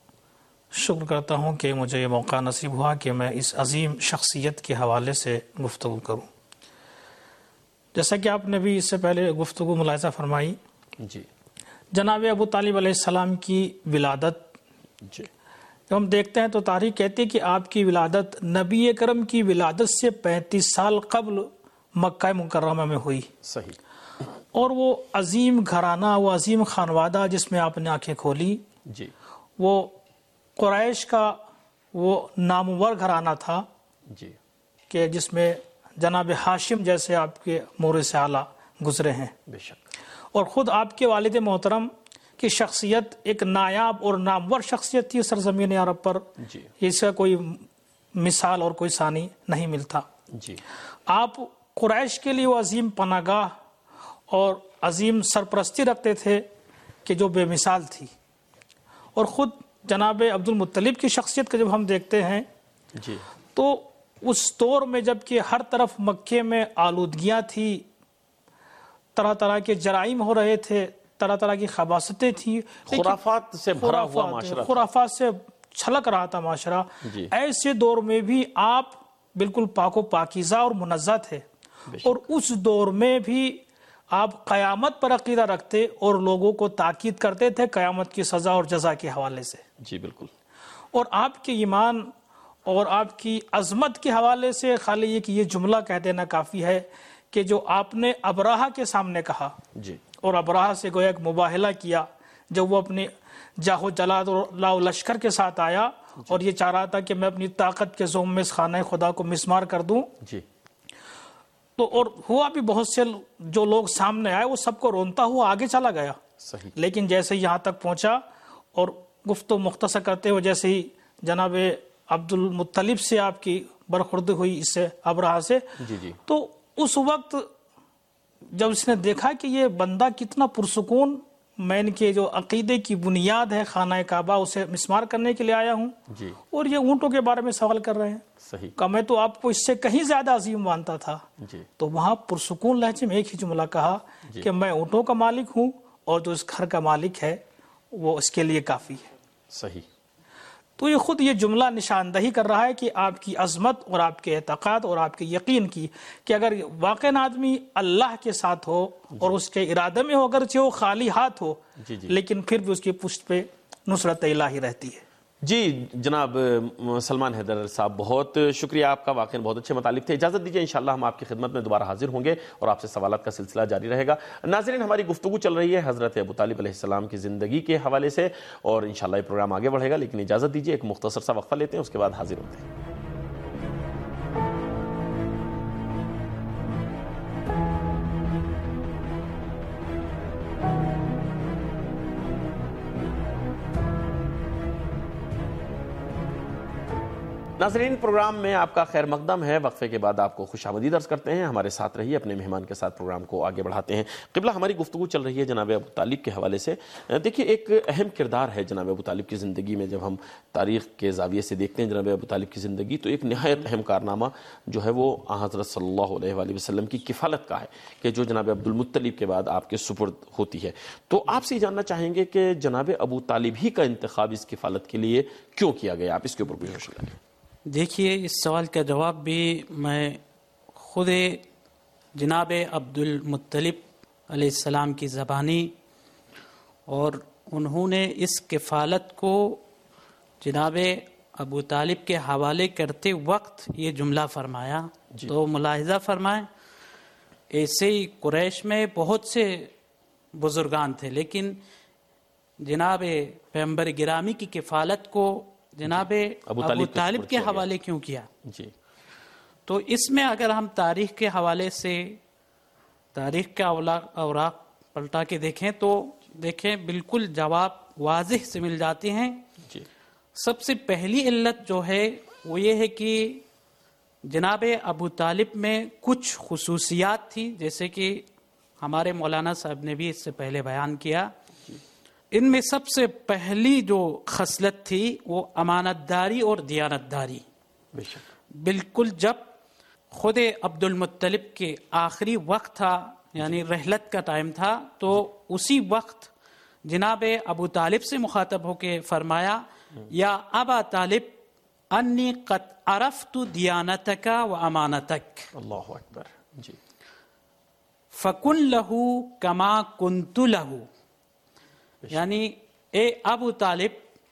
شکر کرتا ہوں کہ مجھے یہ موقع نصیب ہوا کہ میں اس عظیم شخصیت کے حوالے سے گفتگو کروں. جیسا کہ آپ نے بھی اس سے پہلے گفتگو ملاحظہ فرمائی، جی جناب ابو طالب علیہ السلام کی ولادت جی جب ہم دیکھتے ہیں تو تاریخ کہتی ہے کہ آپ کی ولادت نبی کرم کی ولادت سے 35 سال قبل مکہ مکرمہ میں ہوئی. صحیح. اور وہ عظیم گھرانہ، وہ عظیم خانوادہ جس میں آپ نے آنکھیں کھولی، جی وہ قریش کا وہ نامور گھرانہ تھا، جی کہ جس میں جناب ہاشم جیسے آپ کے مورث سے اعلیٰ گزرے ہیں. بے شک. اور خود آپ کے والد محترم کی شخصیت ایک نایاب اور نامور شخصیت تھی سرزمین عرب پر. جی اس کا کوئی مثال اور کوئی ثانی نہیں ملتا. جی آپ قریش کے لیے وہ عظیم پناہ گاہ اور عظیم سرپرستی رکھتے تھے کہ جو بے مثال تھی. اور خود جناب عبد المطلب کی شخصیت کو جب ہم دیکھتے ہیں جی تو اس دور میں جب کہ ہر طرف مکے میں آلودگیاں تھی، طرح طرح کے جرائم ہو رہے تھے، طرح طرح کی خباثتیں تھیں، خرافات سے بھرا ہوا معاشرہ، خرافات سے چھلک رہا تھا معاشرہ. جی. ایسے دور میں بھی آپ بالکل پاک و پاکیزہ اور منزہ تھے، اور اس دور میں بھی آپ قیامت پر عقیدہ رکھتے اور لوگوں کو تاکید کرتے تھے قیامت کی سزا اور جزا کے حوالے سے. جی بالکل. اور آپ کے ایمان اور آپ کی عظمت کے حوالے سے خالی یہ کہ یہ جملہ کہہ دینا کافی ہے کہ جو آپ نے ابراہہ کے سامنے کہا، جی اور ابراہہ سے گویا ایک مباہلہ کیا جب وہ اپنے جاہ و جلال اور لشکر کے ساتھ آیا اور یہ چاہ رہا تھا کہ میں اپنی طاقت کے زوم میں اس خانہ خدا کو مسمار کر دوں. جی تو اور ہوا بھی، بہت سے جو لوگ سامنے آئے وہ سب کو رونتا ہوا آگے چلا گیا. صحیح. لیکن جیسے یہاں تک پہنچا اور گفتگو مختصر کرتے ہوئے جیسے ہی جناب عبد المطلب سے آپ کی برخورد ہوئی اس سے ابراہہ سے، جی جی تو اس وقت جب اس نے دیکھا کہ یہ بندہ کتنا پرسکون، میں ان کے جو عقیدے کی بنیاد ہے خانہ کعبہ اسے مسمار کرنے کے لیے آیا ہوں، جی اور یہ اونٹوں کے بارے میں سوال کر رہے ہیں، صحیح. کہ میں تو آپ کو اس سے کہیں زیادہ عظیم مانتا تھا. جی تو وہاں پرسکون لہجے میں ایک ہی جملہ کہا کہ میں اونٹوں کا مالک ہوں اور جو اس گھر کا مالک ہے وہ اس کے لیے کافی ہے. صحیح. تو یہ خود یہ جملہ نشاندہی کر رہا ہے کہ آپ کی عظمت اور آپ کے اعتقاد اور آپ کے یقین کی، کہ اگر واقع آدمی اللہ کے ساتھ ہو اور اس کے ارادے میں ہو، اگرچہ وہ خالی ہاتھ ہو، جی جی لیکن پھر بھی اس کی پشت پہ نصرت الہی رہتی ہے. جی جناب سلمان حیدر صاحب، بہت شکریہ آپ کا، واقعی بہت اچھے مطالب تھے. اجازت دیجیے، انشاءاللہ ہم آپ کی خدمت میں دوبارہ حاضر ہوں گے اور آپ سے سوالات کا سلسلہ جاری رہے گا. ناظرین، ہماری گفتگو چل رہی ہے حضرت ابو طالب علیہ السلام کی زندگی کے حوالے سے، اور انشاءاللہ یہ پروگرام آگے بڑھے گا، لیکن اجازت دیجیے ایک مختصر سا وقفہ لیتے ہیں، اس کے بعد حاضر ہوتے ہیں. ناظرین، پروگرام میں آپ کا خیر مقدم ہے. وقفے کے بعد آپ کو خوش آمدید عرض کرتے ہیں. ہمارے ساتھ رہیے، اپنے مہمان کے ساتھ پروگرام کو آگے بڑھاتے ہیں. قبلہ، ہماری گفتگو چل رہی ہے جناب ابو طالب کے حوالے سے. دیکھیے، ایک اہم کردار ہے جناب ابو طالب کی زندگی میں. جب ہم تاریخ کے زاویے سے دیکھتے ہیں جناب ابو طالب کی زندگی، تو ایک نہایت اہم کارنامہ جو ہے وہ حضرت صلی اللہ علیہ وآلہ وسلم کی کفالت کا ہے، کہ جو جناب عبد المطلب کے بعد آپ کے سپرد ہوتی ہے. تو آپ سے جاننا چاہیں گے کہ جناب ابو طالب ہی کا انتخاب اس کفالت کے لیے کیوں کیا گیا؟ آپ اس کے اوپر کوئی روشنی ڈالیں. دیکھیے، اس سوال کا جواب بھی میں خود جناب عبد المطلب علیہ السلام کی زبانی، اور انہوں نے اس کفالت کو جناب ابو طالب کے حوالے کرتے وقت یہ جملہ فرمایا. تو ملاحظہ فرمائیں، ایسے ہی قریش میں بہت سے بزرگان تھے، لیکن جناب پیغمبر گرامی کی کفالت کو جناب ابو طالب کے حوالے کیوں کیا؟ جی، تو اس میں اگر ہم تاریخ کے حوالے سے تاریخ کے اوراق پلٹا کے دیکھیں تو دیکھیں بالکل جواب واضح سے مل جاتے ہیں. جی، سب سے پہلی علت جو ہے وہ یہ ہے کہ جناب ابو طالب میں کچھ خصوصیات تھی، جیسے کہ ہمارے مولانا صاحب نے بھی اس سے پہلے بیان کیا. ان میں سب سے پہلی جو خصلت تھی وہ امانت داری اور دیانت داری. بالکل جب خود عبد المطلب کے آخری وقت تھا، یعنی رحلت کا ٹائم تھا، تو اسی وقت جناب ابو طالب سے مخاطب ہو کے فرمایا، یا ابا طالب انی قد عرفت دیانتک و امانتک. اللہ اکبر. جی، فکن لہو کما کنت لہو، یعنی اے ابو طالب،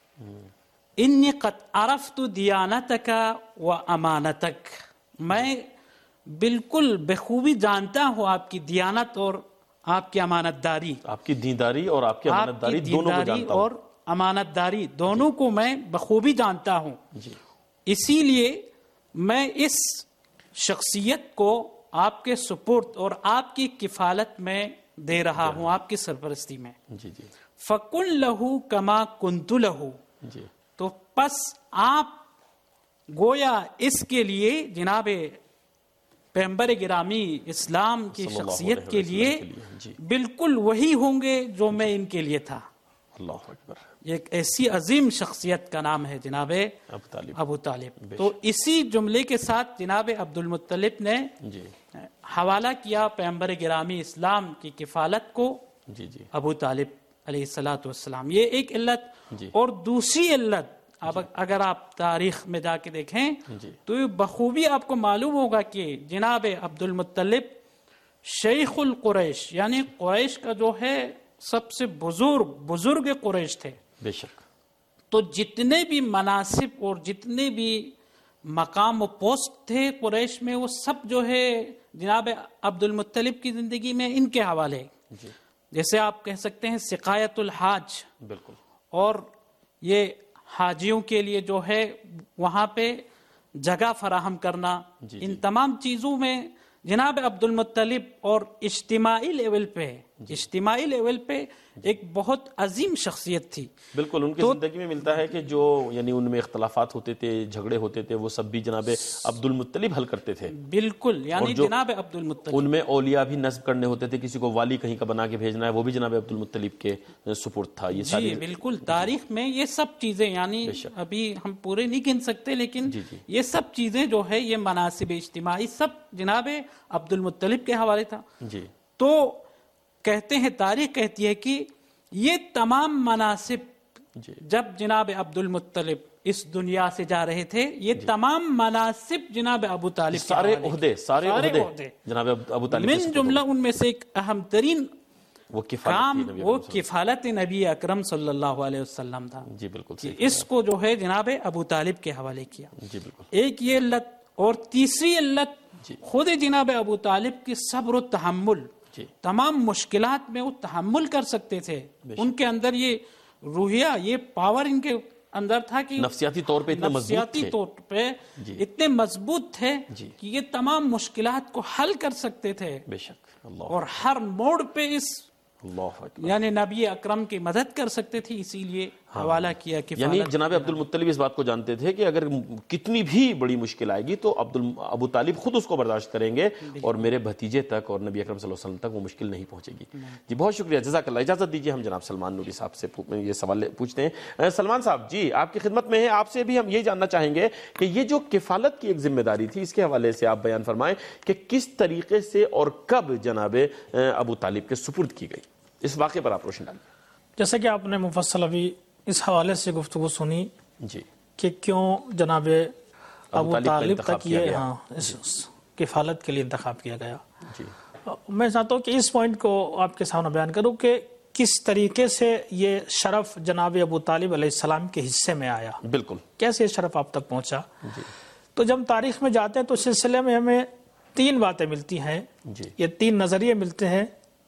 انی قد عرفت دیانتک و امانتک، میں بالکل بخوبی جانتا ہوں آپ کی دیانت اور آپ کی امانت داری. آپ کی دینداری اور آپ کی امانت داری دونوں کو جانتا ہوں. اور امانت داری دونوں کو میں بخوبی جانتا ہوں. جی، اسی لیے میں اس شخصیت کو آپ کے سپرد اور آپ کی کفالت میں دے رہا ہوں، آپ کی سرپرستی میں. جی جی. فَقُلْ لَهُ كَمَا كُنْتُ لَهُ. جی، تو پس آپ گویا اس کے لیے جناب پیغمبر گرامی اسلام کی شخصیت کے لیے بالکل وہی ہوں گے جو میں ان کے لیے تھا. اللہ اکبر. ایک ایسی عظیم شخصیت کا نام ہے جناب ابو طالب. تو اسی جملے کے ساتھ جناب عبد المطلب نے حوالہ کیا پیغمبر گرامی اسلام کی کفالت کو ابو طالب علیہ الصلاۃ والسلام. یہ ایک علت. اور دوسری علت اب اگر آپ تاریخ میں جا کے دیکھیں تو یہ بخوبی آپ کو معلوم ہوگا کہ جناب عبد المطلب شیخ القریش، یعنی قریش کا جو ہے سب سے بزرگ قریش تھے. بے شک. تو جتنے بھی مناصب اور جتنے بھی مقام و پوسٹ تھے قریش میں، وہ سب جو ہے جناب عبد المطلب کی زندگی میں ان کے حوالے. جیسے آپ کہہ سکتے ہیں سقایت الحاج، بالکل، اور یہ حاجیوں کے لیے جو ہے وہاں پہ جگہ فراہم کرنا، ان تمام چیزوں میں جناب عبد المطلب اور اجتماعی لیول پہ ایک بہت عظیم شخصیت تھی. بالکل. ان کی زندگی میں ملتا ہے کہ جو یعنی ان میں اختلافات ہوتے تھے، جھگڑے ہوتے تھے، وہ سب بھی جناب عبد المطلب حل کرتے تھے. بالکل، یعنی جناب عبد المطلب. ان میں اولیاء بھی نصب کرنے ہوتے تھے، کسی کو والی کہیں کا بنا کے بھیجنا ہے، وہ بھی جناب عبد المطلب کے سپرد تھا. یہ ساری بالکل تاریخ میں یہ سب چیزیں، یعنی ابھی ہم پورے نہیں گن سکتے، لیکن یہ سب چیزیں جو ہے یہ مناصب اجتماعی سب جناب عبد المطلب کے حوالے تھا. تو کہتے ہیں، تاریخ کہتی ہے کہ یہ تمام مناصب جب جناب عبد المطلب اس دنیا سے جا رہے تھے، یہ تمام مناصب جناب ابو طالب، سارے عہدے جناب ابو طالب من جملہ ان میں سے ایک اہم ترین وہ کفالت نبی اکرم صلی اللہ علیہ وسلم تھا. جی بالکل اس کو جو ہے جناب ابو طالب کے حوالے کیا. جی بالکل. ایک یہ علت، اور تیسری علت خود جناب ابو طالب کی صبر و تحمل. تمام مشکلات میں وہ تحمل کر سکتے تھے. ان کے اندر یہ روحیہ، یہ پاور ان کے اندر تھا کہ نفسیاتی طور پہ اتنے مضبوط تھے کہ یہ تمام مشکلات کو حل کر سکتے تھے. بے شک. اور ہر موڑ پہ اس یعنی نبی اکرم کی مدد کر سکتے تھے. اسی لیے حوالہ کیا کہ یعنی جناب عبد المطلب اس بات کو جانتے تھے کہ اگر کتنی بھی بڑی مشکل آئے گی تو ابو طالب خود اس کو برداشت کریں گے اور میرے بھتیجے تک اور نبی اکرم صلی اللہ علیہ وسلم تک وہ مشکل نہیں پہنچے گی. جی بہت شکریہ، جزاک اللہ. اجازت دیجیے ہم جناب سلمان نوری صاحب سے یہ سوال پوچھتے ہیں. سلمان صاحب جی آپ کی خدمت میں ہیں. آپ سے بھی ہم یہ جاننا چاہیں گے کہ یہ جو کفالت کی ایک ذمہ داری تھی، اس کے حوالے سے آپ بیان فرمائیں کہ کس طریقے سے اور کب جناب ابو طالب کے سپرد کی گئی. اس واقعے پر آپ روشن ڈالیں. جیسے کہ آپ نے مفصل ابھی اس حوالے سے گفتگو سنی جی کہ کیوں جناب ابو طالب تک یہ اس کفالت کے لیے انتخاب کیا گیا. جی میں چاہتا ہوں کہ اس پوائنٹ کو آپ کے سامنے بیان کروں کہ کس طریقے سے یہ شرف جناب ابو طالب علیہ السلام کے حصے میں آیا. بالکل. کیسے یہ شرف آپ تک پہنچا. جی تو جب تاریخ میں جاتے ہیں تو اس سلسلے میں ہمیں 3 باتیں ملتی ہیں. جی یہ 3 نظریے ملتے ہیں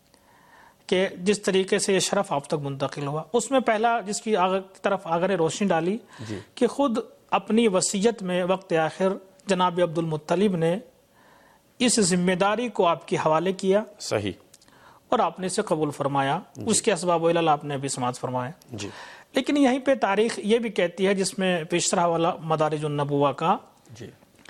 کہ جس طریقے سے یہ شرف آپ تک منتقل ہوا. اس میں پہلا جس کی طرف آگر روشنی ڈالی کہ خود اپنی وصیت میں وقت آخر جناب عبد المطلب نے اس ذمہ داری کو آپ کے حوالے کیا. صحیح. اور آپ نے اسے قبول فرمایا. اس کے اسباب و علل آپ نے ابھی سماعت فرمایا. جی لیکن یہیں پہ تاریخ یہ بھی کہتی ہے، جس میں پیشترا والا مدارج النبوہ کا جی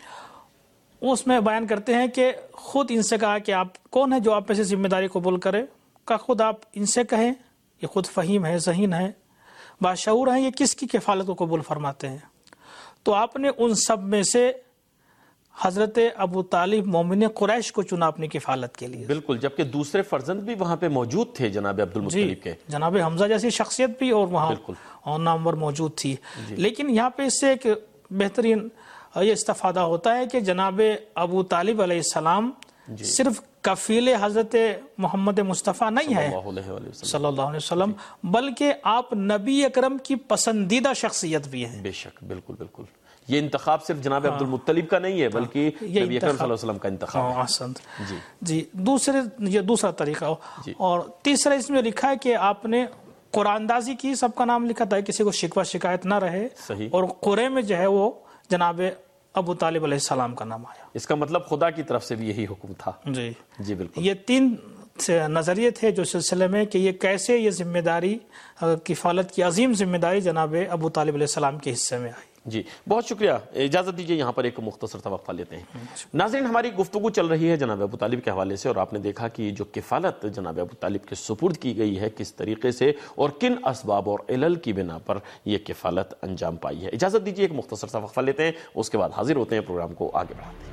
اس میں بیان کرتے ہیں کہ خود ان سے کہا کہ آپ کون ہے جو آپ پہ سے ذمہ داری قبول کرے. کا خود آپ ان سے کہیں، یہ خود فہیم ہے، ذہین ہے، باشعور ہیں، یہ کس کی کفالت کو قبول فرماتے ہیں. تو آپ نے ان سب میں سے حضرت ابو طالب مومن قریش کو چنا اپنی کفالت کے لیے. بالکل. جبکہ دوسرے فرزند بھی وہاں پہ موجود تھے جناب عبد المطلب کے. جناب حمزہ جیسی شخصیت بھی اور وہاں نامور موجود تھی. لیکن یہاں پہ اس سے ایک بہترین یہ استفادہ ہوتا ہے کہ جناب ابو طالب علیہ السلام صرف کفیل حضرت محمد مصطفیٰ نہیں ہے صلی اللہ علیہ وسلم، بلکہ آپ نبی اکرم کی پسندیدہ شخصیت بھی ہیں. بے شک. بالکل بالکل. یہ انتخاب صرف جناب عبد المطلب کا نہیں ہے بلکہ نبی اکرم صلی اللہ علیہ وسلم کا انتخاب ہے. احسنت. جی یہ دوسرا طریقہ. اور تیسرا اس میں لکھا ہے کہ آپ نے قرآن اندازی کی، سب کا نام لکھا تھا کسی کو شکوہ شکایت نہ رہے. اور قرے میں جو ہے وہ جناب ابو طالب علیہ السلام کا نام آیا. اس کا مطلب خدا کی طرف سے بھی یہی حکم تھا. جی بالکل. یہ 3 نظریے تھے جو سلسلے میں کہ یہ کیسے یہ ذمہ داری، کفالت کی عظیم ذمہ داری جناب ابو طالب علیہ السلام کے حصے میں آئی. جی بہت شکریہ. اجازت دیجیے یہاں پر ایک مختصر سا وقفہ لیتے ہیں. ناظرین ہماری گفتگو چل رہی ہے جناب ابو طالب کے حوالے سے، اور آپ نے دیکھا کہ جو کفالت جناب ابو طالب کے سپرد کی گئی ہے کس طریقے سے اور کن اسباب اور علل کی بنا پر یہ کفالت انجام پائی ہے. اجازت دیجیے ایک مختصر سا وقفہ لیتے ہیں، اس کے بعد حاضر ہوتے ہیں، پروگرام کو آگے بڑھاتے ہیں.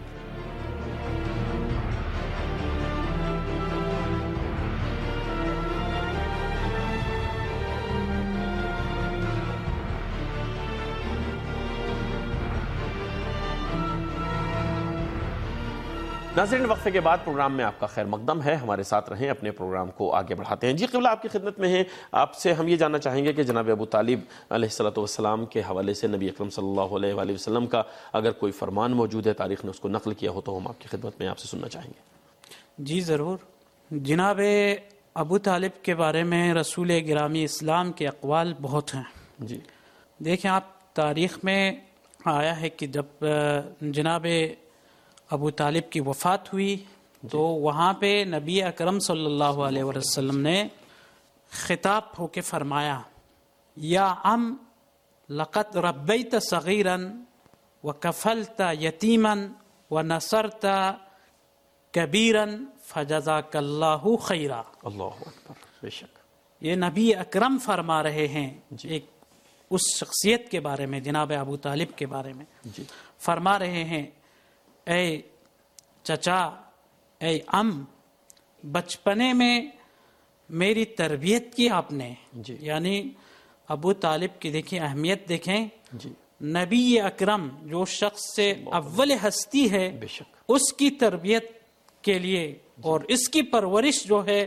ناظرین وقفے کے بعد پروگرام میں آپ کا خیر مقدم ہے. ہمارے ساتھ رہیں، اپنے پروگرام کو آگے بڑھاتے ہیں. جی قبلہ آپ کی خدمت میں ہیں. آپ سے ہم یہ جاننا چاہیں گے کہ جناب ابو طالب علیہ الصلوۃ والسلام کے حوالے سے نبی اکرم صلی اللہ علیہ وآلہ وسلم کا اگر کوئی فرمان موجود ہے، تاریخ نے اس کو نقل کیا ہو، تو ہم آپ کی خدمت میں آپ سے سننا چاہیں گے. جی ضرور. جناب ابو طالب کے بارے میں رسول گرامی اسلام کے اقوال بہت ہیں. جی دیکھیں آپ، تاریخ میں آیا ہے کہ جب جناب ابو طالب کی وفات ہوئی تو وہاں پہ نبی اکرم صلی اللہ علیہ وسلم نے خطاب ہو کے فرمایا، یا عم لقد ربیت صغیرا وکفلت یتیما ونصرت کبیرا فجزاک اللہ خیرا. اللہ اکبر. بے شک. یہ نبی اکرم فرما رہے ہیں ایک اس شخصیت کے بارے میں، جناب ابو طالب کے بارے میں فرما رہے ہیں، اے چچا، اے بچپنے میں میری تربیت کی آپ نے. یعنی ابو طالب کی دیکھیں اہمیت، دیکھیں نبی اکرم جو شخص سے اول ہستی ہے، اس کی تربیت کے لیے اور اس کی پرورش جو ہے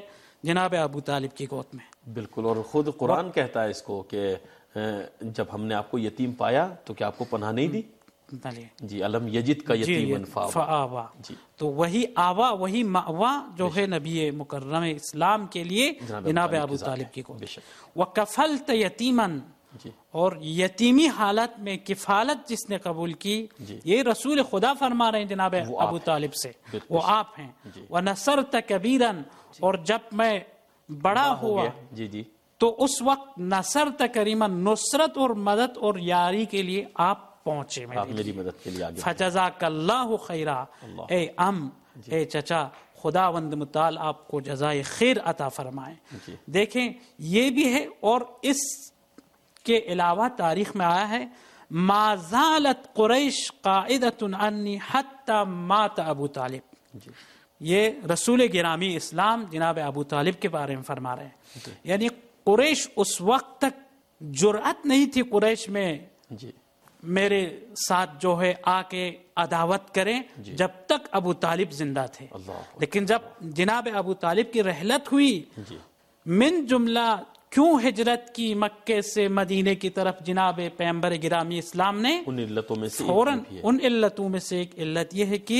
جناب ابو طالب کی گود میں. بالکل. اور خود قرآن کہتا ہے اس کو کہ جب ہم نے آپ کو یتیم پایا تو کیا آپ کو پناہ نہیں دی؟ جی الم یجد کا یتیمن فآوا. جی تو وہی آوا وہی مأوا جو ہے نبی مکرم اسلام کے لیے جناب ابو طالب کی گود. وکفلت یتیمن، اور یتیمی حالت میں کفالت جس نے قبول کی، یہ رسول خدا فرما رہے ہیں جناب ابو طالب سے، وہ آپ ہیں. وَنَصَرْتَ كَبِيرًا، اور جب میں بڑا ہوا تو اس وقت نصرت کریما، نصرت اور مدد اور یاری کے لیے آپ پہنچے، میری مدد کے لیے. فَجَزَاكَ اللَّهُ خَيْرًا، اے چچا خداوند متعال آپ کو جزائے خیر عطا فرمائے. دیکھیں یہ بھی ہے، اور اس کے علاوہ تاریخ میں آیا ہے ما زالت قریش قائدۃ عنی حتی مات ابو طالب. یہ رسول گرامی اسلام جناب ابو طالب کے بارے میں فرما رہے ہیں. یعنی قریش اس وقت تک جرأت نہیں تھی قریش میں میرے ساتھ جو ہے آ کے عداوت کریں جب تک ابو طالب زندہ تھے. لیکن جب جناب ابو طالب کی رحلت ہوئی، من جملہ کیوں ہجرت کی مکے سے مدینے کی طرف جناب پیغمبر گرامی اسلام نے، ان علتوں میں سے فوراً ان علتوں میں سے ایک علت یہ ہے کہ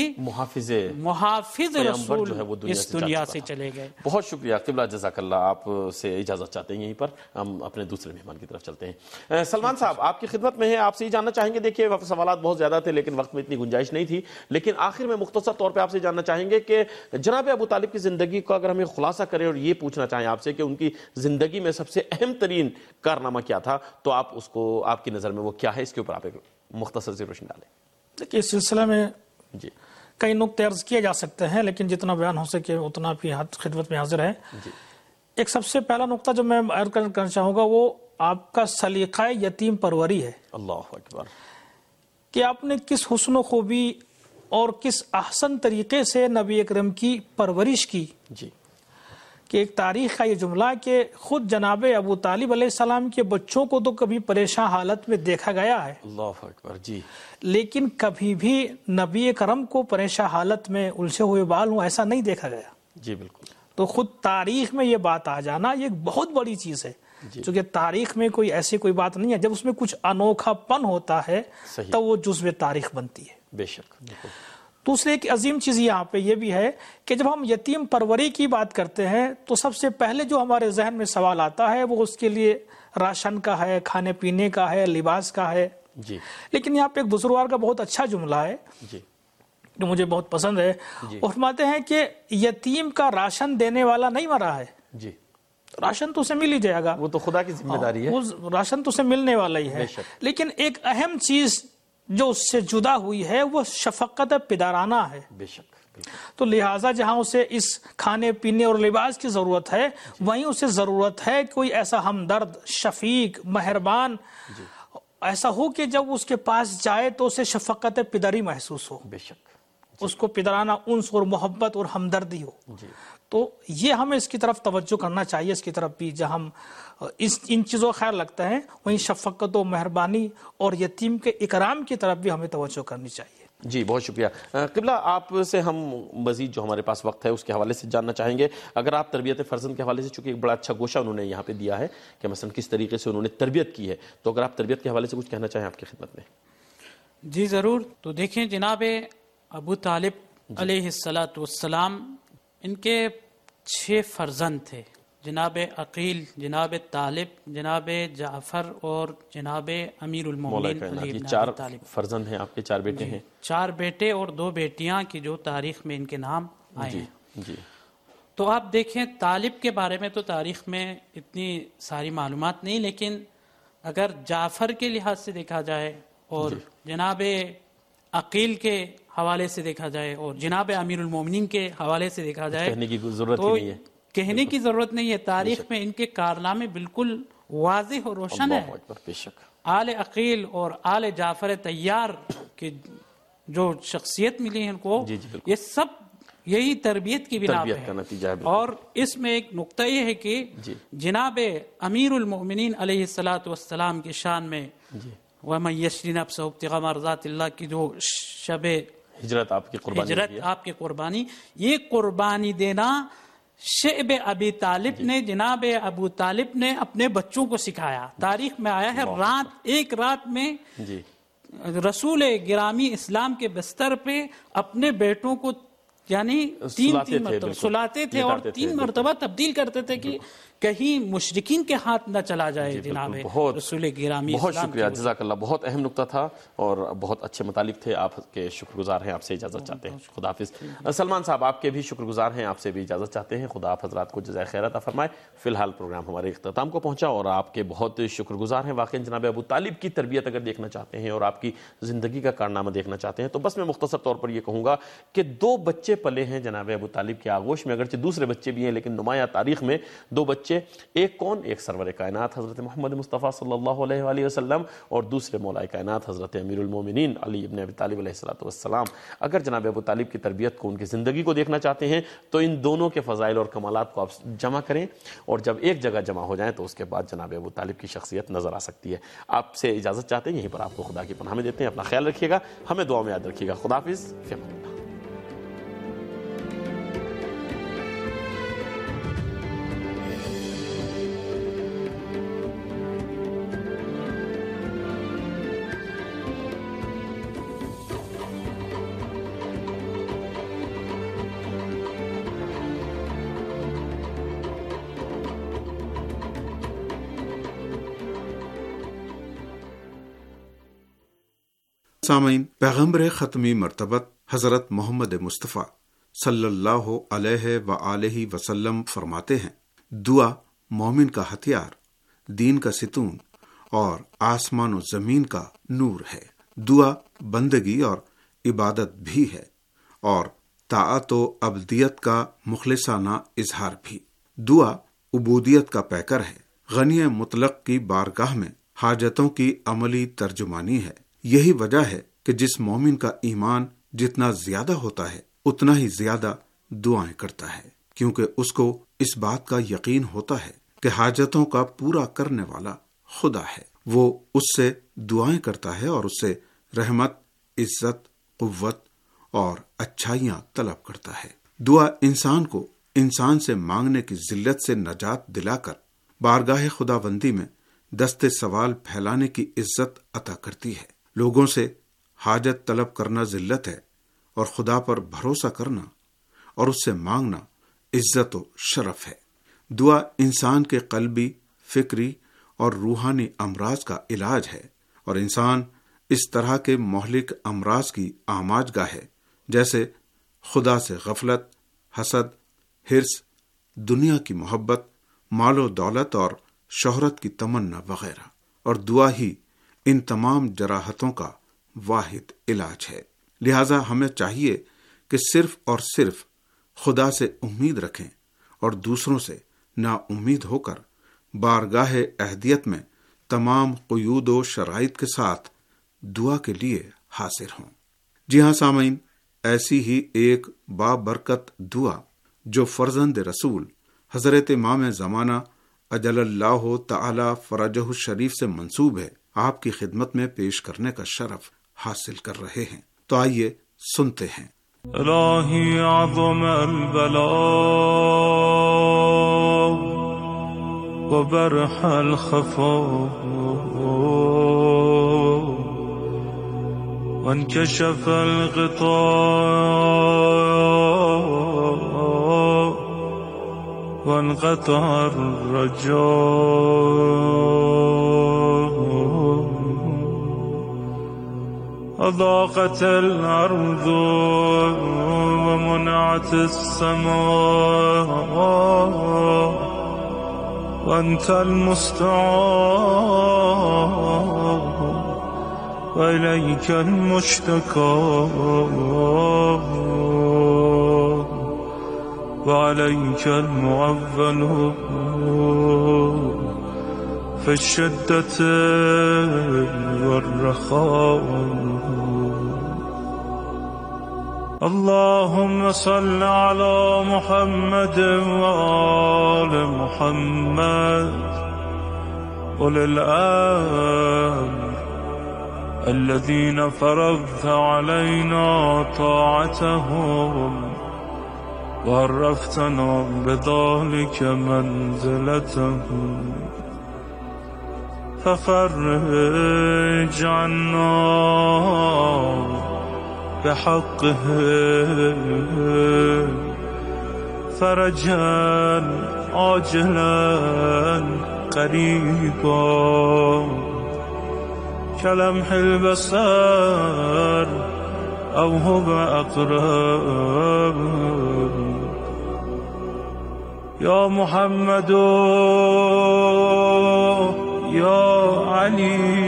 محافظ رسول اس دنیا سے چلے گئے. بہت شکریہ قبلہ، جزاک اللہ. آپ سے اجازت چاہتے ہیں، یہیں پر ہم اپنے دوسرے مہمان کی طرف چلتے ہیں. سلمان صاحب آپ کی خدمت میں ہیں، آپ سے یہ جاننا چاہیں گے، دیکھیے سوالات بہت زیادہ تھے لیکن وقت میں اتنی گنجائش نہیں تھی، لیکن آخر میں مختصر طور پہ آپ سے جاننا چاہیں گے کہ جناب ابو طالب کی زندگی کو اگر ہمیں خلاصہ کریں اور یہ پوچھنا چاہیں آپ سے کہ ان کی زندگی میں سب سے اہم ترین کارنامہ کیا تھا، تو آپ اس کو، آپ کی نظر میں وہ کیا ہے، اس کے اوپر آپ ایک مختصر سی روشنی ڈالیں. دیکھیے اس سلسلے میں کئی نقطے عرض کیے جا سکتے ہیں، لیکن جتنا بیان ہو سکے اتنا بھی خدمت میں حاضر ہے. ایک سب سے پہلا نقطہ جو میں عرض کرنا چاہوں گا وہ آپ کا سلیقہ یتیم پروری ہے. اللہ اکبر. کہ آپ نے کس حسن و خوبی اور کس احسن طریقے سے نبی اکرم کی پرورش کی. کہ ایک تاریخ کا یہ جملہ کہ خود جناب ابو طالب علیہ السلام کے بچوں کو تو کبھی پریشان حالت میں دیکھا گیا ہے، اللہ اکبر. لیکن کبھی بھی نبی کرم کو پریشان حالت میں الجھے ہوئے بال ہوں ایسا نہیں دیکھا گیا. بالکل. تو خود تاریخ میں یہ بات آ جانا یہ ایک بہت بڑی چیز ہے، چونکہ تاریخ میں کوئی ایسی کوئی بات نہیں ہے. جب اس میں کچھ انوکھا پن ہوتا ہے تو وہ جزو تاریخ بنتی ہے. بے شک. دوسرے ایک عظیم چیز یہاں پہ یہ بھی ہے کہ جب ہم یتیم پروری کی بات کرتے ہیں تو سب سے پہلے جو ہمارے ذہن میں سوال آتا ہے وہ اس کے لیے راشن کا ہے، کھانے پینے کا ہے، لباس کا ہے. لیکن یہاں پہ ایک بزرگوار کا بہت اچھا جملہ ہے جو مجھے بہت پسند ہے. وہ فرماتے ہیں کہ یتیم کا راشن دینے والا نہیں مرا ہے. راشن تو اسے مل ہی جائے گا، وہ تو خدا کی ذمہ داری ہے، وہ راشن تو اسے ملنے والا ہی ہے. لیکن ایک اہم چیز جو اس سے جدا ہوئی ہے وہ شفقت پدرانہ ہے. بے شک. تو لہٰذا جہاں اسے اس کھانے پینے اور لباس کی ضرورت ہے وہیں اسے ضرورت ہے کوئی ایسا ہمدرد، شفیق، مہربان ایسا ہو کہ جب اس کے پاس جائے تو اسے شفقت پدری محسوس ہو. بے شک. اس کو پدرانہ انس اور محبت اور ہمدردی ہو. تو یہ ہمیں اس کی طرف توجہ کرنا چاہیے، اس کی طرف بھی جہاں ہم ان چیزوں کا خیال رکھتے ہیں وہیں شفقت و مہربانی اور یتیم کے اکرام کی طرف بھی ہمیں توجہ کرنی چاہیے. جی بہت شکریہ. قبلہ آپ سے ہم مزید جو ہمارے پاس وقت ہے اس کے حوالے سے جاننا چاہیں گے، اگر آپ تربیت فرزند کے حوالے سے، چونکہ ایک بڑا اچھا گوشہ انہوں نے یہاں پہ دیا ہے کہ مثلا کس طریقے سے انہوں نے تربیت کی ہے، تو اگر آپ تربیت کے حوالے سے کچھ کہنا چاہیں آپ کی خدمت میں. جی ضرور. تو دیکھیں جناب ابو طالب علیہ السلام ان کے 6 فرزند تھے، جناب عقیل، جناب طالب، جناب جعفر اور جناب امیر المومنین علی بن ابی طالب. 4 فرزند ہیں آپ کے، 4 بیٹے ہیں. 4 بیٹے اور 2 بیٹیاں کی جو تاریخ میں ان کے نام آئے ہیں. تو آپ دیکھیں طالب کے بارے میں تو تاریخ میں اتنی ساری معلومات نہیں، لیکن اگر جعفر کے لحاظ سے دیکھا جائے اور جناب عقیل کے حوالے سے دیکھا جائے اور جناب امیر المومنین کے حوالے سے دیکھا جائے، کہنے کی ضرورت ہی نہیں ہے. کہنے کی ضرورت نہیں ہے. تاریخ میں ان کے کارنامے بالکل واضح اور روشن ہے. آل عقیل اور آل جعفر طیار کی جو شخصیت ملی ہے ان کو، یہ سب یہی تربیت کی بنا پہ. اور اس میں ایک نقطہ یہ ہے کہ جناب امیر المؤمنین علیہ الصلوۃ والسلام کی شان میں وَمَن يَشْرِ نَفْسَهُ ابْتِغَاءَ مَرْضَاتِ اللَّهِ کی جو شب ہجرت آپ کی قربانی، ہجرت آپ کی قربانی، یہ قربانی دینا شعب ابی طالب نے، جناب ابو طالب نے اپنے بچوں کو سکھایا. تاریخ میں آیا ہے ایک رات میں رسول گرامی اسلام کے بستر پہ اپنے بیٹوں کو یعنی تین مرتبہ سلاتے تھے اور 3 مرتبہ تبدیل کرتے تھے کہ کہیں مشرکین کے ہاتھ نہ چلا جائے. جناب رسول گرامی، بہت شکریہ، جزاک اللہ. بہت اہم نقطہ تھا اور بہت اچھے مطالب تھے. آپ کے شکر گزار ہیں. آپ سے اجازت چاہتے ہیں. خدا حافظ. سلمان صاحب آپ کے بھی شکر گزار ہیں. آپ سے بھی اجازت چاہتے ہیں. خدا آپ حضرات کو جزائے خیر عطا فرمائے. فی الحال پروگرام ہمارے اختتام کو پہنچا اور آپ کے بہت شکر گزار ہیں. واقعی جناب ابو طالب کی تربیت اگر دیکھنا چاہتے ہیں اور آپ کی زندگی کا کارنامہ دیکھنا چاہتے ہیں تو بس میں مختصر طور پر یہ کہوں گا کہ 2 بچے پلے ہیں جناب ابو طالب کے آغوش میں. اگرچہ دوسرے بچے بھی ہیں لیکن نمایاں تاریخ میں 2 بچے، ایک کون؟ ایک سرور کائنات حضرت محمد مصطفیٰ صلی اللہ علیہ وآلہ وسلم اور دوسرے مولا کائنات حضرت امیر المومنین علی ابن ابی طالب علیہ السلام. اگر جناب ابو طالب کی تربیت کو، ان کی زندگی کو دیکھنا چاہتے ہیں تو ان دونوں کے فضائل اور کمالات کو آپ جمع کریں اور جب ایک جگہ جمع ہو جائیں تو اس کے بعد جناب ابو طالب کی شخصیت نظر آ سکتی ہے. آپ سے اجازت چاہتے ہیں. یہیں پر آپ کو خدا کی پناہ میں دیتے ہیں. اپنا خیال رکھیے گا. ہمیں دعا میں یاد رکھیے گا. خدا حافظ. فی امان اللہ. سامعین، پیغمبر ختمی مرتبت حضرت محمد مصطفیٰ صلی اللہ علیہ وآلہ وسلم فرماتے ہیں، دعا مومن کا ہتھیار، دین کا ستون اور آسمان و زمین کا نور ہے. دعا بندگی اور عبادت بھی ہے اور طاعت و عبدیت کا مخلصانہ اظہار بھی. دعا عبودیت کا پیکر ہے، غنی مطلق کی بارگاہ میں حاجتوں کی عملی ترجمانی ہے. یہی وجہ ہے کہ جس مومن کا ایمان جتنا زیادہ ہوتا ہے اتنا ہی زیادہ دعائیں کرتا ہے، کیونکہ اس کو اس بات کا یقین ہوتا ہے کہ حاجتوں کا پورا کرنے والا خدا ہے. وہ اس سے دعائیں کرتا ہے اور اس سے رحمت، عزت، قوت اور اچھائیاں طلب کرتا ہے. دعا انسان کو انسان سے مانگنے کی ذلت سے نجات دلا کر بارگاہ خداوندی میں دست سوال پھیلانے کی عزت عطا کرتی ہے. لوگوں سے حاجت طلب کرنا ذلت ہے اور خدا پر بھروسہ کرنا اور اس سے مانگنا عزت و شرف ہے. دعا انسان کے قلبی، فکری اور روحانی امراض کا علاج ہے اور انسان اس طرح کے مہلک امراض کی آماج گاہ ہے جیسے خدا سے غفلت، حسد، حرص، دنیا کی محبت، مال و دولت اور شہرت کی تمنا وغیرہ. اور دعا ہی ان تمام جراحتوں کا واحد علاج ہے. لہذا ہمیں چاہیے کہ صرف اور صرف خدا سے امید رکھیں اور دوسروں سے نا امید ہو کر بارگاہ اہدیت میں تمام قیود و شرائط کے ساتھ دعا کے لیے حاضر ہوں. جی ہاں سامعین، ایسی ہی ایک بابرکت دعا جو فرزند رسول حضرت امام زمانہ اجل اللہ تعالی فرجہ الشریف سے منسوب ہے، آپ کی خدمت میں پیش کرنے کا شرف حاصل کر رہے ہیں. تو آئیے سنتے ہیں. الہی اعظم البلاء وبرح الخفاء وانكشف الغطاء وانقطع الرجاء أضاقت الأرض ومنعت السماء وأنت المستعان وإليك المشتكى وعليك المعول في الشدة والرخاء. اللهم صل على محمد وآل محمد أولي الأمر الذين فرضت علينا طاعتهم وعرفتنا بذلك منزلته ففرج عنا بحقه فرجا عاجلا قريبا كلمح البصر أو هو أقرب يا محمد يا علي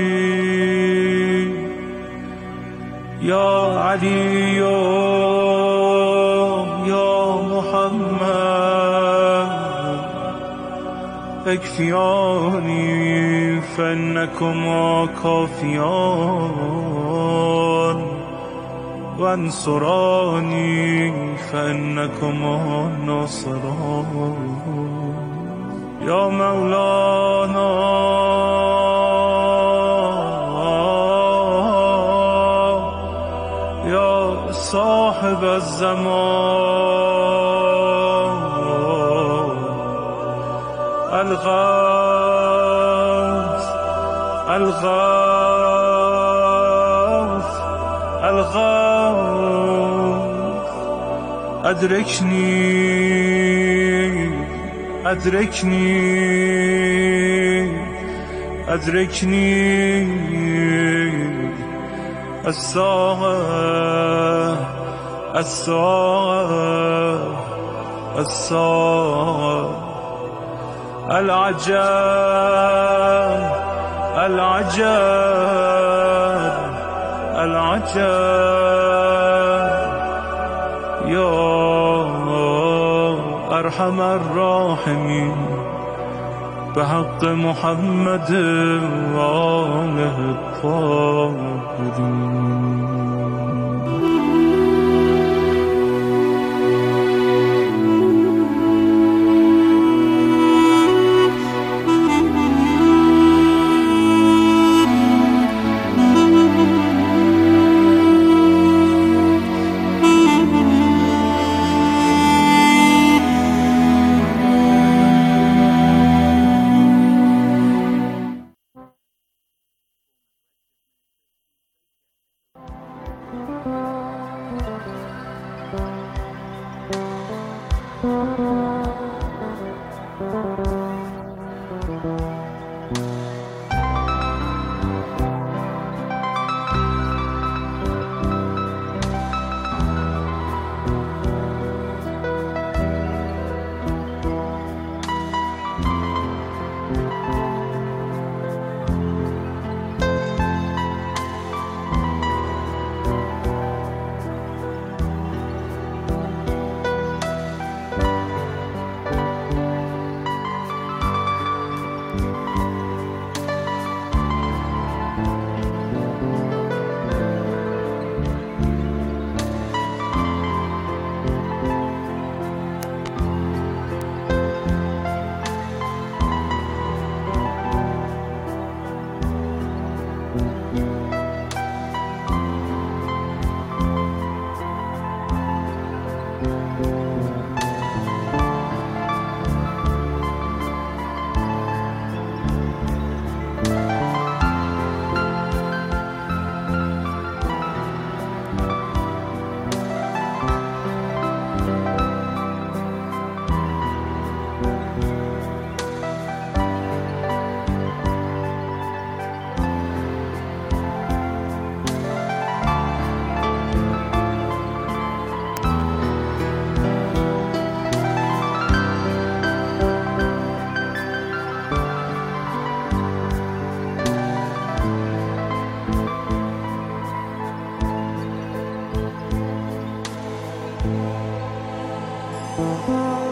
يا علي يا محمد اكفياني فإنكما كافيان وانصراني فإنكما ناصران يا مولانا يا صاحب الزمان الغوث الغوث الغوث أدركني أدركني أدركني الساعة الساعة الساعة العجاب العجاب العجاب يا أرحم الراحمين بحق محمد وآله الطاهرين. Thank you.